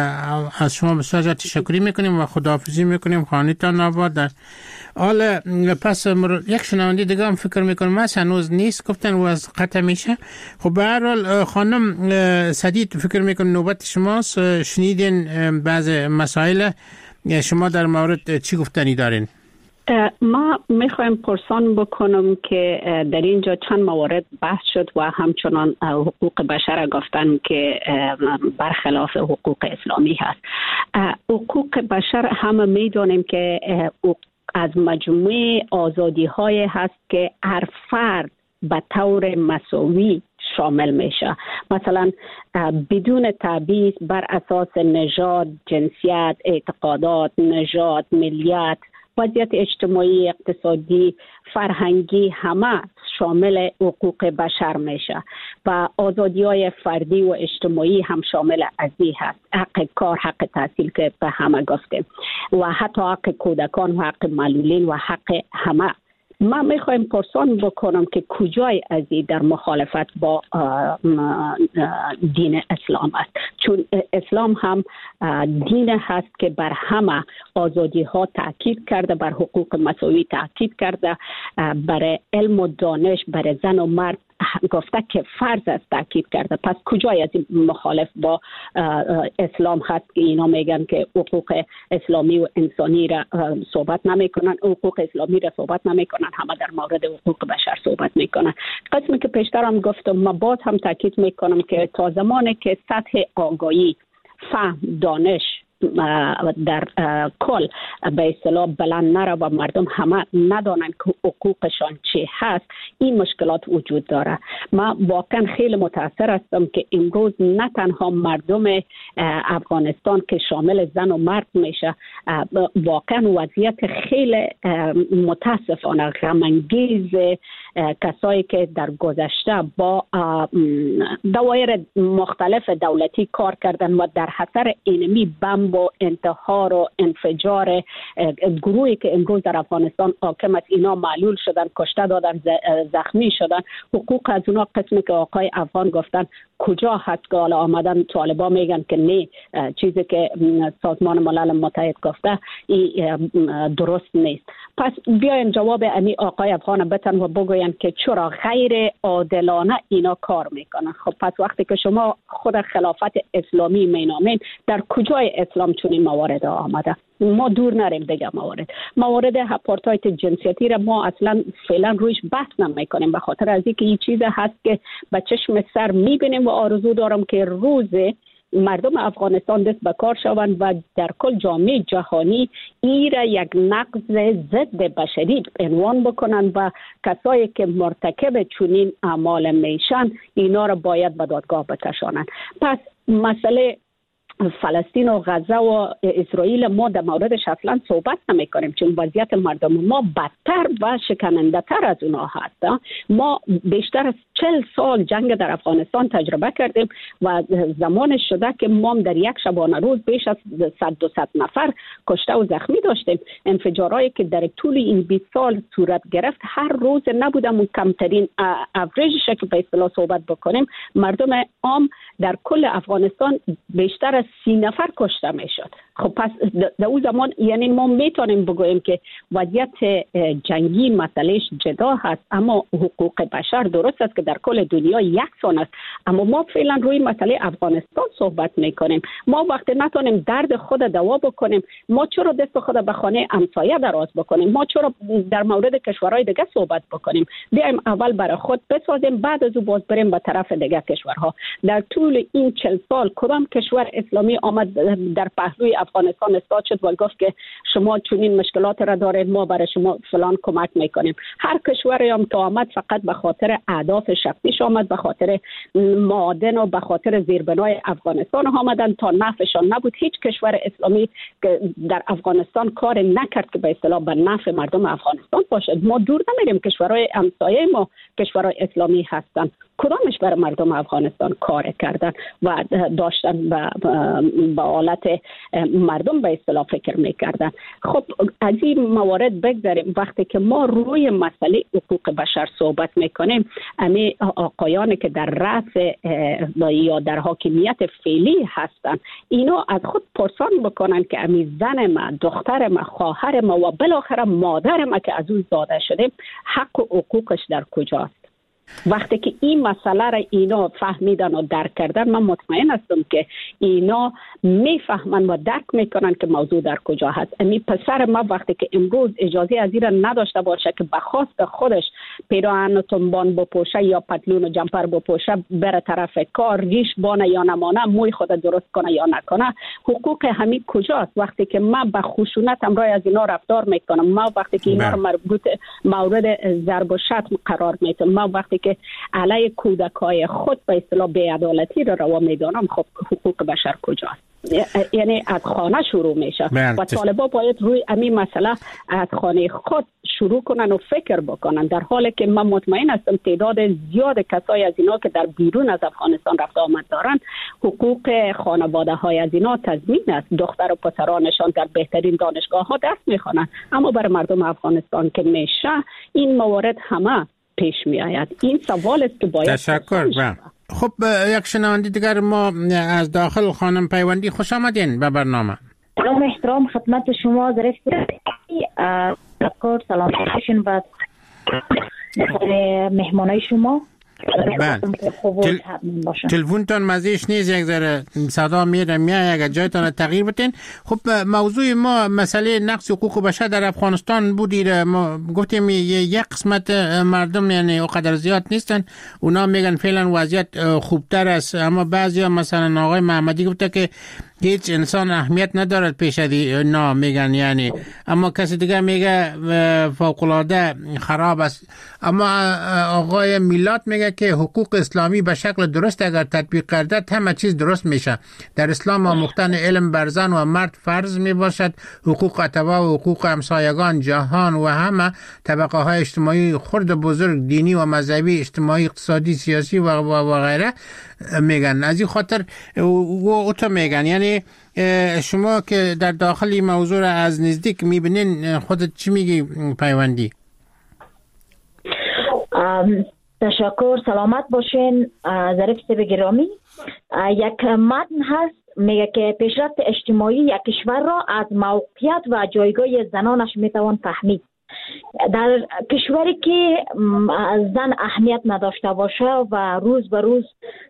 از شما بسیار تشکری میکنیم و خداحافظی میکنیم. خانه‌تان آباد. در حال پس یک شنونده دیگه هم فکر میکنم از هنوز نیست، گفتن و از قطع میشه. خب به هر حال خانم سدید فکر میکنم نوبت شماست. شنیدین بعض مسائل، شما در مورد چی گفتنی دارین؟ ما میخوایم پرسان بکنم که در اینجا چند موارد بحث شد و همچنان حقوق بشر گفتن که برخلاف حقوق اسلامی هست. حقوق بشر همه میدونیم که از مجموعه آزادی های هست که هر فرد به طور مساوی شامل میشه. مثلا بدون تبعیض بر اساس نژاد، جنسیت، اعتقادات، نژاد، ملیت، وضعیت اجتماعی، اقتصادی، فرهنگی همه شامل حقوق بشر میشه و آزادی‌های فردی و اجتماعی هم شامل از این هست. حق کار، حق تحصیل که به همه گفتیم و حتی حق کودکان و حق معلولین و حق همه. ما میخوایم پرسان بکنم که کجای از این در مخالفت با دین اسلام است، چون اسلام هم دین هست که بر همه آزادی ها تاکید کرده، بر حقوق مساوی تاکید کرده، برای علم و دانش برای زن و مرد گفته که فرض است تاکید کرده. پس کجای از مخالف با اسلام هست که اینا میگن که حقوق اسلامی و انسانی را صحبت نمیکنن، حقوق اسلامی را صحبت نمیکنن، همه در مورد حقوق بشر صحبت میکنن. قسمی که پیشتر هم گفتم، ما باز هم تاکید میکنم که تا زمانی که سطح آگاهی، فهم، دانش در کل به اصطلاح بلند نره و مردم همه ندانن که حقوقشان چی هست، این مشکلات وجود داره. ما واقعا خیلی متاثر هستم که امروز نه تنها مردم افغانستان که شامل زن و مرد میشه، واقعا وضعیت خیلی متاسفانه غم انگیز کسایی که در گذشته با دوایر مختلف دولتی کار کردن و در خطر اینمی بمب و انتحار و انفجار گروهی که امروز در افغانستان حاکم است، اینا معلول شدن، کشته دادن، زخمی شدن. حقوق از اونا قسمی که آقای افغان گفتن کجا هست که حالا آمدن طالبا میگن که نه، چیزی که سازمان ملل متحد گفته درست نیست. پس بیاین جواب امی آقای افغان بتن و بگوین که چرا غیر عادلانه اینا کار میکنن. خب پس وقتی که شما خود خلافت اسلامی مینامین، در کجای اسلام چنین موارد آمده؟ ما دور نریم دیگه. موارد آپارتاید جنسیتی را ما اصلا فعلا رویش بحث نمیکنیم، به خاطر از اینکه این چیز هست که به چشم سر میبینیم و آرزو دارم که روز مردم افغانستان دست به کار شوند و در کل جامعه جهانی این را یک نقض ضد بشری عنوان بکنند و کسایی که مرتکب چنین اعمال میشن اینا را باید به دادگاه بکشانند. پس مسئله فلسطین و غزه و اسرائیل ما در موردش اصلا صحبت نمی کنیم، چون وضعیت مردم ما بدتر و شکننده تر از اونها هست. ما بیشتر از 40 سال جنگ در افغانستان تجربه کردیم و زمان شده که ما در یک شبانه روز بیش از 100-200 نفر کشته و زخمی داشتیم. انفجارهایی که در طول این 20 سال صورت گرفت هر روز نبودم کمترین اوریجش که به اصطلاح صحبت بکنیم، مردم عام در کل افغانستان بیشتر از 30 نفر کشته میشد. خب پس در اون زمان یعنی ما میتونیم بگوییم که وضعیت جنگی مسئلهش جدا هست، اما حقوق بشر درست است که در کل دنیا یکسان است. اما ما فعلا روی مسئله افغانستان صحبت میکنیم. ما وقتی نتونیم درد خود دوا بکنیم، ما چرا دست خود به خانه همسایه دراز بکنیم؟ ما چرا در مورد کشورهای دیگه صحبت بکنیم؟ بیایم اول برای خود بسازیم، بعد از اون باز بریم به طرف دیگه کشورها. در طول این 40 سال کدام کشور اسلامی آمد در پهلوی افغانستان استاد شد و گفت که شما چنین مشکلات را دارید، ما برای شما فلان کمک میکنیم؟ هر کشوری هم که آمد فقط به خاطر اهداف شخصیش آمد، به خاطر معادن و به خاطر زیربنای افغانستان آمدن، تا نفعشان نبود. هیچ کشور اسلامی که در افغانستان کار نکرد که به اصطلاح به نفع مردم افغانستان باشد. ما دور نمیریم، کشورهای همسایه ما کشورهای اسلامی هستند، کدامش برای مردم افغانستان کار کردن و داشتن به حالت مردم به اصطلاح فکر میکردن. خب از این موارد بگذاریم. وقتی که ما روی مسئله حقوق بشر صحبت میکنیم، امی آقایانی که در رأس یا در حاکمیت فعلی هستن، اینا از خود پرسان بکنن که امی زن ما، دختر ما، خواهر ما و بالاخره مادر ما که از اون زاده شده، حق و حقوقش در کجاست؟ وقتی که این مسئله را اینا فهمیدن و درک کردن، من مطمئن هستم که اینا میفهمن و درک میکنن که موضوع در کجا هست. امی پسر ما وقتی که امروز اجازه از این نداشته باشه که بخواست خودش پیراهن و تنبان بپوشه یا پتلون و جمپر بپوشه، بره طرف کار، ریش بانه یا نمانه، موی خود درست کنه یا نکنه، حقوق همین کجاست؟ وقتی که من به خشونت همراه از اینا رفتار میکنم، ما وقتی که اینا رو مورد ضرب و شتم قرار میدم، ما وقتی که علیه کودکای خود به اصطلاح بی‌عدالتی را روا میدانم، خب حقوق بشر کجاست؟ یعنی از خانه شروع میشه و طالبا باید روی همین مسئله از خانه خود شروع کنن و فکر بکنن، در حالی که من مطمئن هستم تعداد زیاد کسای از اینا که در بیرون از افغانستان رفت آمد دارن، حقوق خانواده های از اینا تضمین است. دختر و پسرانشان در بهترین دانشگاه ها درس میخوانن، اما برای مردم افغانستان که میشه این موارد همه پیش می آید. این سوال است که باید تشکر. خب یک شنونده دیگر ما از داخل، خانم پیوندی، خوش آمدین به برنامه. سلام احترام خدمت شما ظریف سلام و مهمانای شما. تلفنتان مزیش نیست، یک ذره صدا میره میاد، اگر جایتان تغییر بتین. خب موضوع ما مسئله نقض حقوق بشر در افغانستان بودید. ما گفتیم یک قسمت مردم یعنی اونقدر زیاد نیستن، اونا میگن فعلا وضعیت خوبتر است، اما بعضیا مثلا آقای محمدی گفته که هیچ انسان اهمیت ندارد پیش اینا میگن یعنی، اما کسی دیگه میگه فوق‌العاده خراب است. اما آقای میلاد میگه که حقوق اسلامی به شکل درست اگر تطبیق کرده همه چیز درست میشه. در اسلام آموختن علم بر زن و مرد فرض میباشد. حقوق اتباع و حقوق همسایگان جهان و همه طبقه های اجتماعی خرد و بزرگ، دینی و مذهبی، اجتماعی، اقتصادی، سیاسی و غیره میگن. از این خاطر او تو میگن یعنی شما که در داخل این موضوع را از نزدیک میبینین خودت چی میگی پیوندی؟ تشکر، سلامت باشین. ظریف صاحب گرامی، یک متن هست میگه که پیشرفت اجتماعی یک کشور را از موقعیت و جایگاه زنانش میتوان فهمید. در کشوری که زن اهمیت نداشته باشه و روز به روز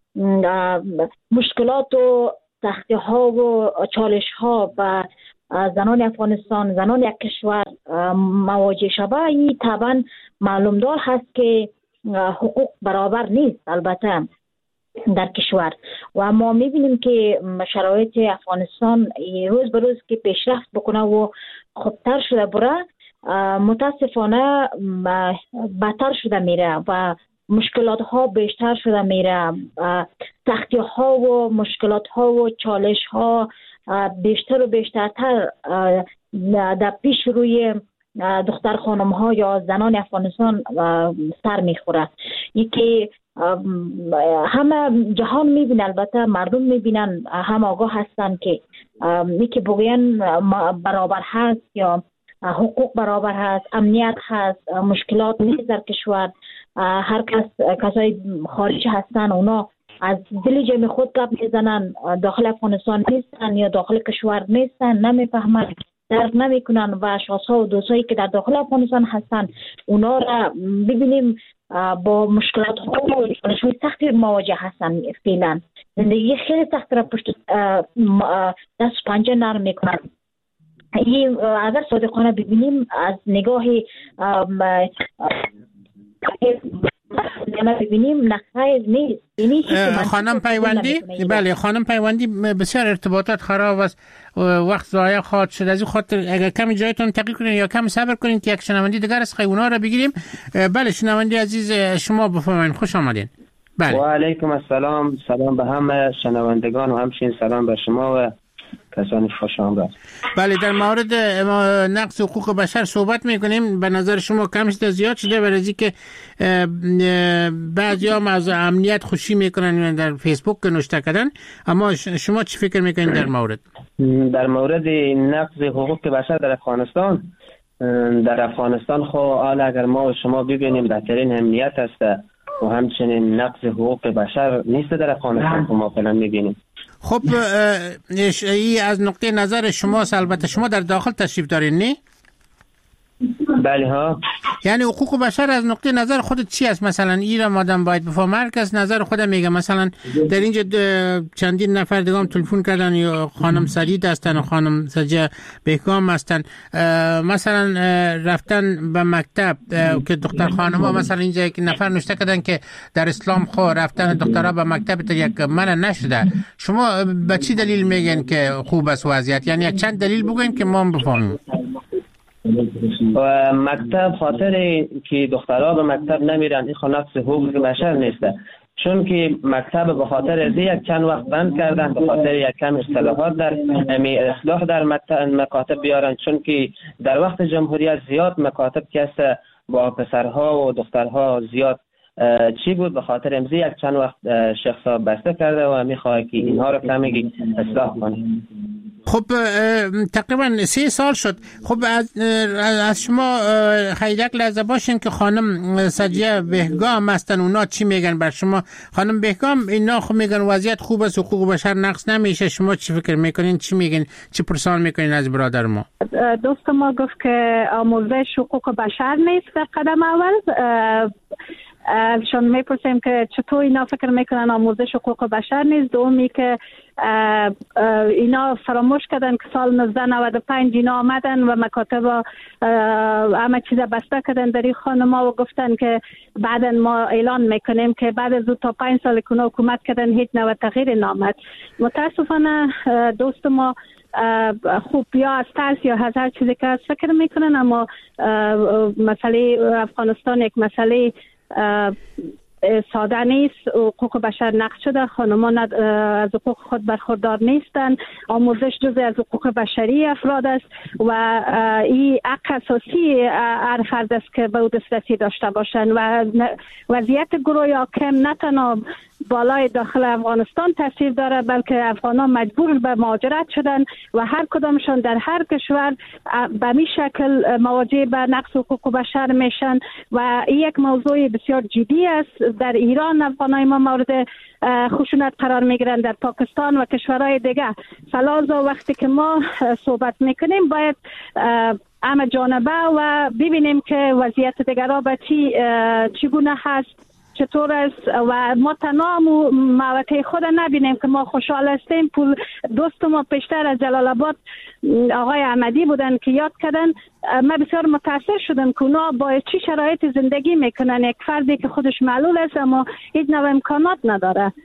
مشکلات و سختی ها و چالش ها و زنان افغانستان، زنان یک کشور مواجه شده، این طبعا معلوم دار هست که حقوق برابر نیست البته در کشور. و ما میبینیم که شرایط افغانستان روز به روز که پیشرفت بکنه و خوبتر شده بره، متاسفانه بدتر شده میره و مشکلات ها بیشتر شده میره، سختی ها و مشکلات ها و چالش ها بیشتر و بیشترتر در پیش روی دختر خانم ها یا زنان افغانستان سر میخوره. یکی همه جهان میبینه، البته مردم میبینن، هم آگاه هستن که یکی بگوین برابر هست یا حقوق برابر هست، امنیت هست، مشکلات نیست در کشور. هر کسای خارجی هستن اونا از دل جمع خود گپ میزنن، داخل افغانستان نیستن یا داخل کشور نیستن، نمیفهمن، درک نمیکنن و اشخاص‌ها و دوستایی که در داخل افغانستان هستن اونا را ببینیم با مشکلات و چالش‌های سختی مواجه هستن. فعلا زندگی خیلی سخت را پشت دست پنجه نرم میکنن. اگر صادقانه ببینیم از نگاه ببینیم نقصی نیست. خانم پیوندی، بله خانم پیوندی، بسیار ارتباطات خراب است، وقت ضایع خواهد شد. از این خاطر اگر کمی جایتون تغییر کنین یا کمی صبر کنین که یک شنونده دیگر از اونا را بگیریم. بله شنونده عزیز شما بفرمایید، خوش آمدین. بله. و علیکم السلام، سلام به همه شنوندگان و همچنین سلام به شما و کسانی خوش آمد. بله، در مورد نقض حقوق بشر صحبت میکنیم. به نظر شما کم شده زیاد شده؟ برای که بعضی ها از امنیت خوشی میکنن در فیسبوک نوشته کردن، اما شما چی فکر میکنین در مورد؟ در مورد نقض حقوق بشر در افغانستان خو حالا اگر ما و شما ببینیم بهترین امنیت است و همچنین نقض حقوق بشر نیست در افغانستان که ما فعلا میبینیم. خب ای از نقطه نظر شما، البته شما در داخل تشریف دارین نه؟ بله ها. یعنی حقوق بشر از نقطه نظر خودت چی است؟ مثلا ایران آدم باید بفهم، هر کس نظر خودم میگه. مثلا در اینجا چندین نفر دیگه تلفن کردن، یا خانم سعید هستن و خانم سجه بهگام هستن، مثلا رفتن به مکتب که دختر خانم ها، مثلا اینجا یک نفر نوشته کردن که در اسلام خو رفتن دخترها به مکتب تا یک منع نشده. شما به چی دلیل میگن که خوب است وضعیت؟ یعنی یک چند دلیل بگوین که ما بفهمیم. و مکتب خاطر که دخترها به مکتب نمیرن این نقض حقوق بشر نیسته، چون که مکتب به خاطر از یک چند وقت بند کردن، به خاطر یک کم اصلاحات در اصلاح در مکاتب بیارن، چون که در وقت جمهوریت زیاد مکاتب که با پسرها و دخترها زیاد چی بود، به خاطر امضی یک چند وقت شخصا بسته کرده و میخواد که اینها رو کمی اصلاح کنه. خب تقریبا 3 سال شد. خب از شما خیلی یک لحظه باشین که خانم سجیه بهگام هستن، اونا چی میگن بر شما؟ خانم بهگام اینا خب میگن وضعیت خوب است، حقوق بشر نقض نمیشه. شما چی فکر میکنین؟ چی میگن؟ چی پرسان میکنین از برادر ما؟ دوست ما گفت که آموزش حقوق بشر نیست در قدم اول. ازشان میپرسیم که چطور اینا فکر میکنن آموزش حقوق بشر نیست. دومی که اینا فراموش کردن که سال 1995 اینا آمدن و مکاتب همه چیز بسته کردن در این خانما و گفتن که بعدا ما اعلان میکنیم که بعد از تا 5 سال که اونا حکومت کردن هیچ نوع تغییر نامد. متاسفانه دوست ما خوب یا از ترس یا از هر چیزی که فکر میکنن، اما مسئله افغانستان یک مسئله ساده نیست. حقوق بشر نقض شده، خانمان از حقوق خود برخوردار نیستند. آموزش جزء از حقوق بشری افراد است و این حق اساسی هر فرد است که به او دسترسی داشته باشند و وضعیت گروه حاکم نه تنها بالای داخل افغانستان تاثیر داره، بلکه افغانان مجبور به مهاجرت شدن و هر کدامشان در هر کشور به می شکل مواجه به نقض حقوق بشر میشن و این یک موضوع بسیار جدی است. در ایران افغانای ما مورد خشونت قرار میگیرن، در پاکستان و کشورهای دیگه. فلازا وقتی که ما صحبت میکنیم باید همه جانبه و ببینیم که وضعیت دیگرها به چگونه هست، چطور است و ما تنها موقع خود نبینیم که ما خوشحال هستیم. دوست ما پیشتر از جلال آباد آقای احمدی بودن که یاد کردن، من بسیار متاثر شدم که اونا با چی شرایط زندگی میکنن. یک فردی که خودش معلول است اما هیچ نوع امکانات نداره.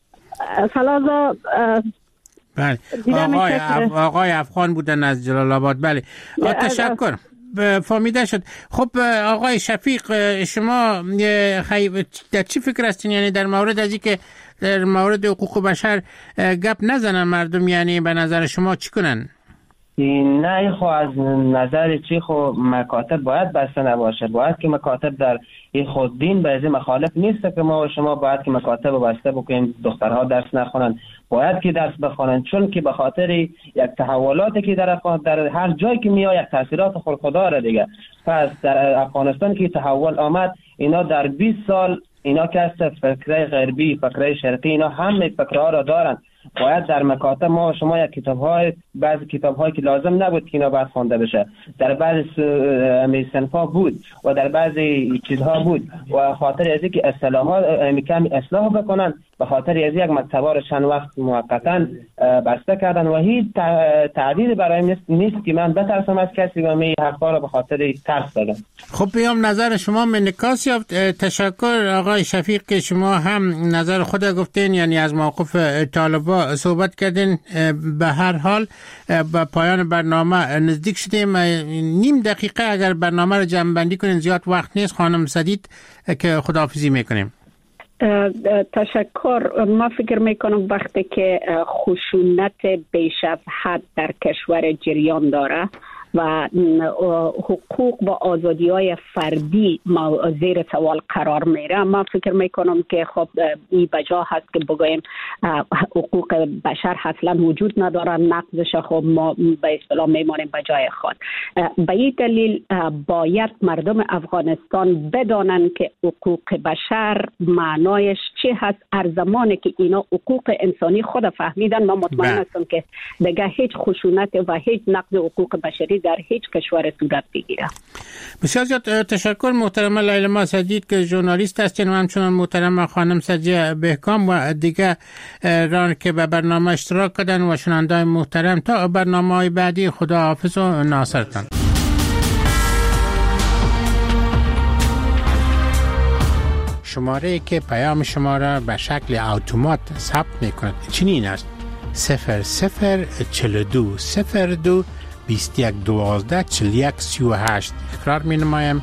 فلازا بله آقای افغان بودن از جلال آباد. بله تشکر، فهمیده شد. خب آقای شفیق، شما در چی فکر هستین؟ یعنی در مورد از اینکه در مورد حقوق بشر گپ نزنن مردم، یعنی به نظر شما چی کنن؟ نه خو از نظر چی خو مکاتب باید بسته نباشه، باید که مکاتب در این خود دین به ازی مخالف نیست که ما و شما باید که مکاتب بسته بکنیم، دخترها درس نخونن، باید که درس بخونن، چون که به خاطر یک تحولاتی که در هر جایی که میاد یک تاثیرات خودخداره دیگه. پس در افغانستان که تحول آمد، اینا در 20 سال اینا که از فکرهای غربی، فکرهای شرقی، اینا همه فکرها را دارن. باید در مکاتب ما و شما یک کتاب‌های، بعضی کتاب‌هایی که لازم نبود که اینا باید خوانده بشه، در بعضی صنف‌ها بود و در بعضی چیزها بود و خاطر از اینکه اصلاحات کمی اصلاح بکنن، به خاطر از یک مکتبا رو چند وقت موقتا بسته کردن و هیچ تعدیل برای نیست که من بترسم از کسی و می حقا رو به خاطر ترس دادم. خب بیام نظر شما منکاس یافت. تشکر آقای شفیق که شما هم نظر خود گفتین، یعنی از موقف طالبا صحبت کردین. به هر حال به پایان برنامه نزدیک شدیم. نیم دقیقه اگر برنامه رو جمع بندی کنین، زیاد وقت نیست. خانم سدید که خداحافظی میکنیم. تشکر. ما فکر میکنم وقتی که خشونت بیش از حد در کشور جریان داره و حقوق و آزادی‌های فردی زیر سوال قرار میره، ما فکر میکنم که خب این بجا هست که بگویم حقوق بشر اصلا وجود نداره، نقضش خب ما به اصطلاح میمانیم بجای خود. به این دلیل باید مردم افغانستان بدانند که حقوق بشر معنایش چی هست. هر زمانی که اینا حقوق انسانی خود فهمیدن، ما مطمئن هستم که دیگه هیچ خشونت و هیچ نقض حقوق بشری در هیچ کشور صورت بگیره. بسیار زیاد تشکر محترم لیلا سدید که ژورنالیست هستین و همچنان محترم خانم سجیه بهکام و دیگه ران که به برنامه اشتراک کردن و شنوندگان محترم. تا برنامه‌های بعدی، خدا حافظ و ناصرتان. شماره که پیام شما را به شکل اتومات ثبت می‌کند چنین است: 0042 02 2112 41 38. تکرار می نمایم: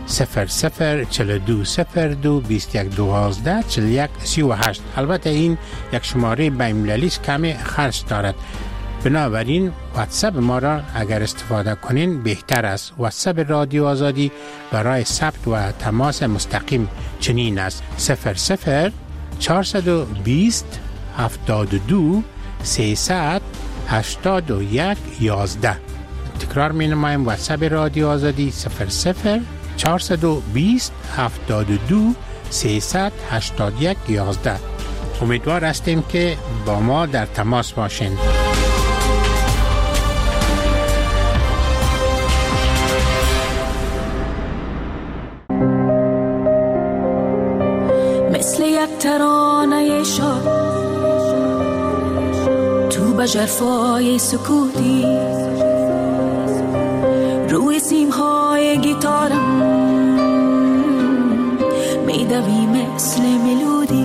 0042 02 2112 41 38. البته این یک شماره بین‌المللی است، کمی خرج دارد، بنابراین واتساپ ما را اگر استفاده کنین بهتر است. واتساپ رادیو آزادی برای ثبت و تماس مستقیم چنین است: 00 420 72 300 81 11. تکرار می نمایم: واتساپ رادیو آزادی 00 420 72 300 81 11. امیدوار هستیم که با ما در تماس باشین. یک ترانه شاد تو به ژرفای سکوتی روی سیمهای گیتارم میدوی مثل ملودی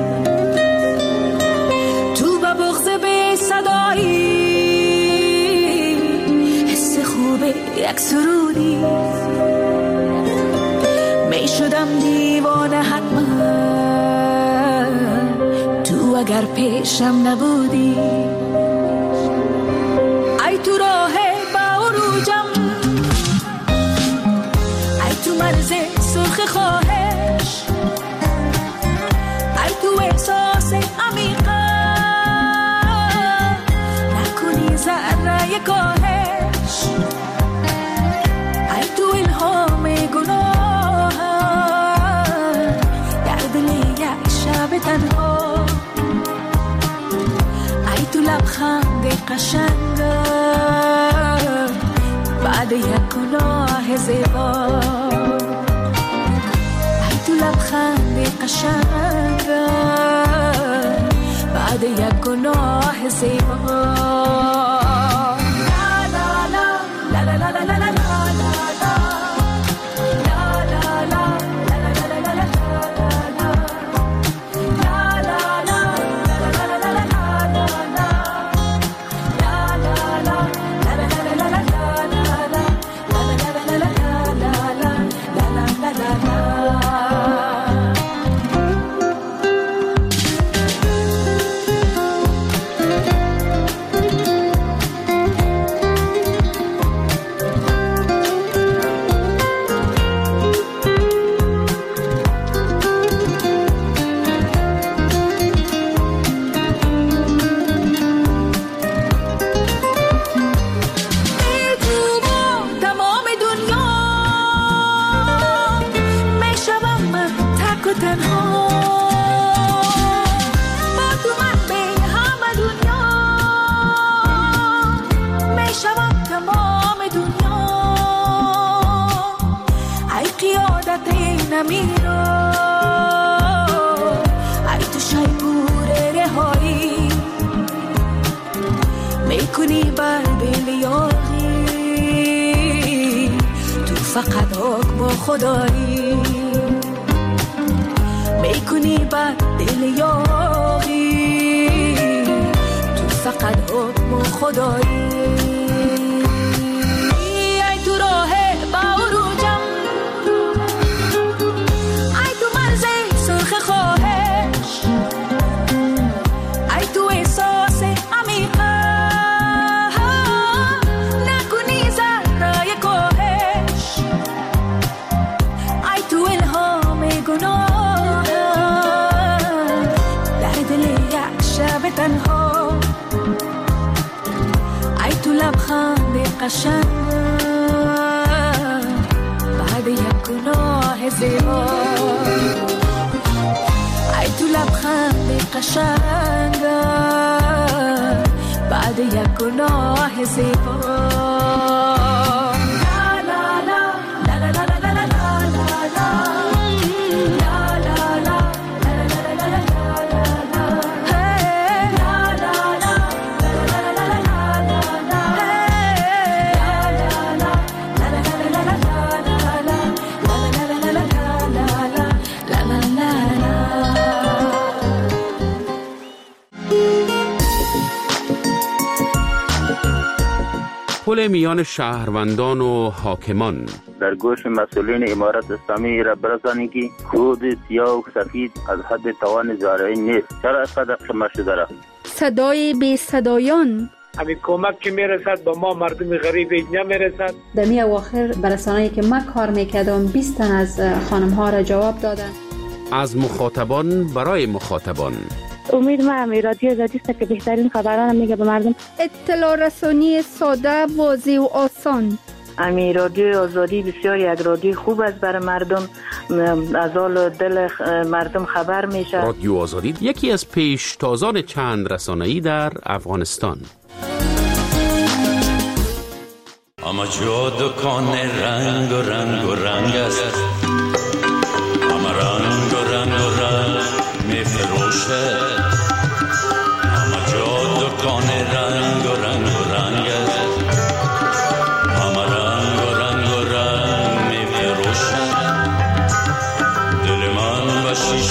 تو به بغض به صدایی حس خوب یک سرودی میشدم دیوانه حتما تو اگر پیشم نبودی ای تو راه با عروجم ای تو مرز سرخ خواهش ای تو احساس عمیقم نکنی ذره کاهش ای تو الهام گناه در دل یک شب تنها ای تو لبخند قشنگم بعد یک گناه زیبا ای تو لبخند قشنگم بعد یک گناه زیبا فقط حکم خدایی میکنی بر دل یاغی تو فقط حکم خدایی ای تو راه با عروجم ای تو مرز سرخ خواهش ای تو احساس عمیقم نکنی ذره کاهش ای تو الهام گناه در دل یک شب تنها ای تو لبخند قشنگ بعد یک گناه زیبا ای تو لبخند قشنگ بعد یک گناه زیبا پل میان شهروندان و حاکمان در گوش مسئولین امارت اسلامی را برسانید که خود سیاه و سفید از حد توان زارعی نیست. چرا اینقدر شما شده را؟ صدای بی صدایان همین کمک که میرسد با ما مردم غریب نمیرسد. در می اواخر برسانه‌ای که من کار میکردم 20 تن از خانم ها را جواب دادن. از مخاطبان برای مخاطبان امید ما رادیو آزادی است که بهترین خبران میگه به مردم. اطلاع رسانی ساده، واضح و آسان. رادیو آزادی بسیار یک رادیو خوب است برای مردم، از حال دل مردم خبر میشه. رادیو آزادی یکی از پیشتازان چند رسانه‌ای در افغانستان. اما جو دکان رنگ و رنگ و رنگ است، اما رنگ و رنگ و رنگ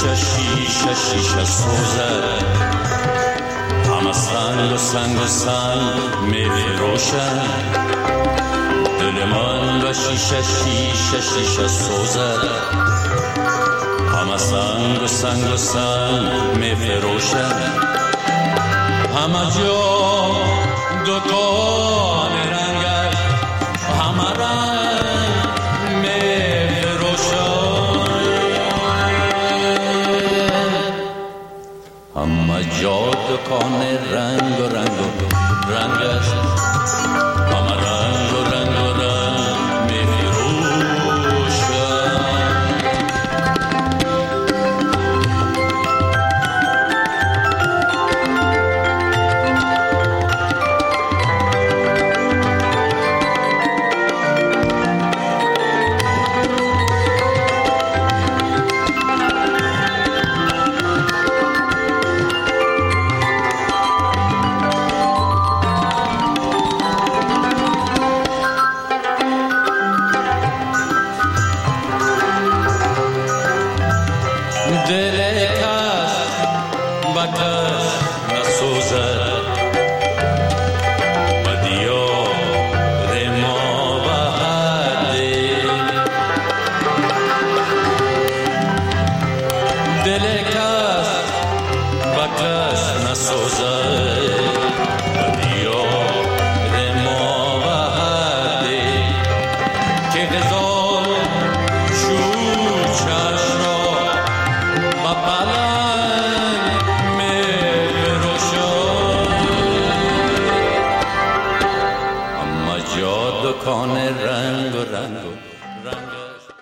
شیشه شیشه شیشه سوزد، همه سنگ و سنگ و سنگ می فروشد. دل من و شیشه شیشه شیشه سوزد، همه سنگ و سنگ و سنگ می فروشد. همه جا دکان رنگش همه رنگ می فروشد. همه جا دکان رنگ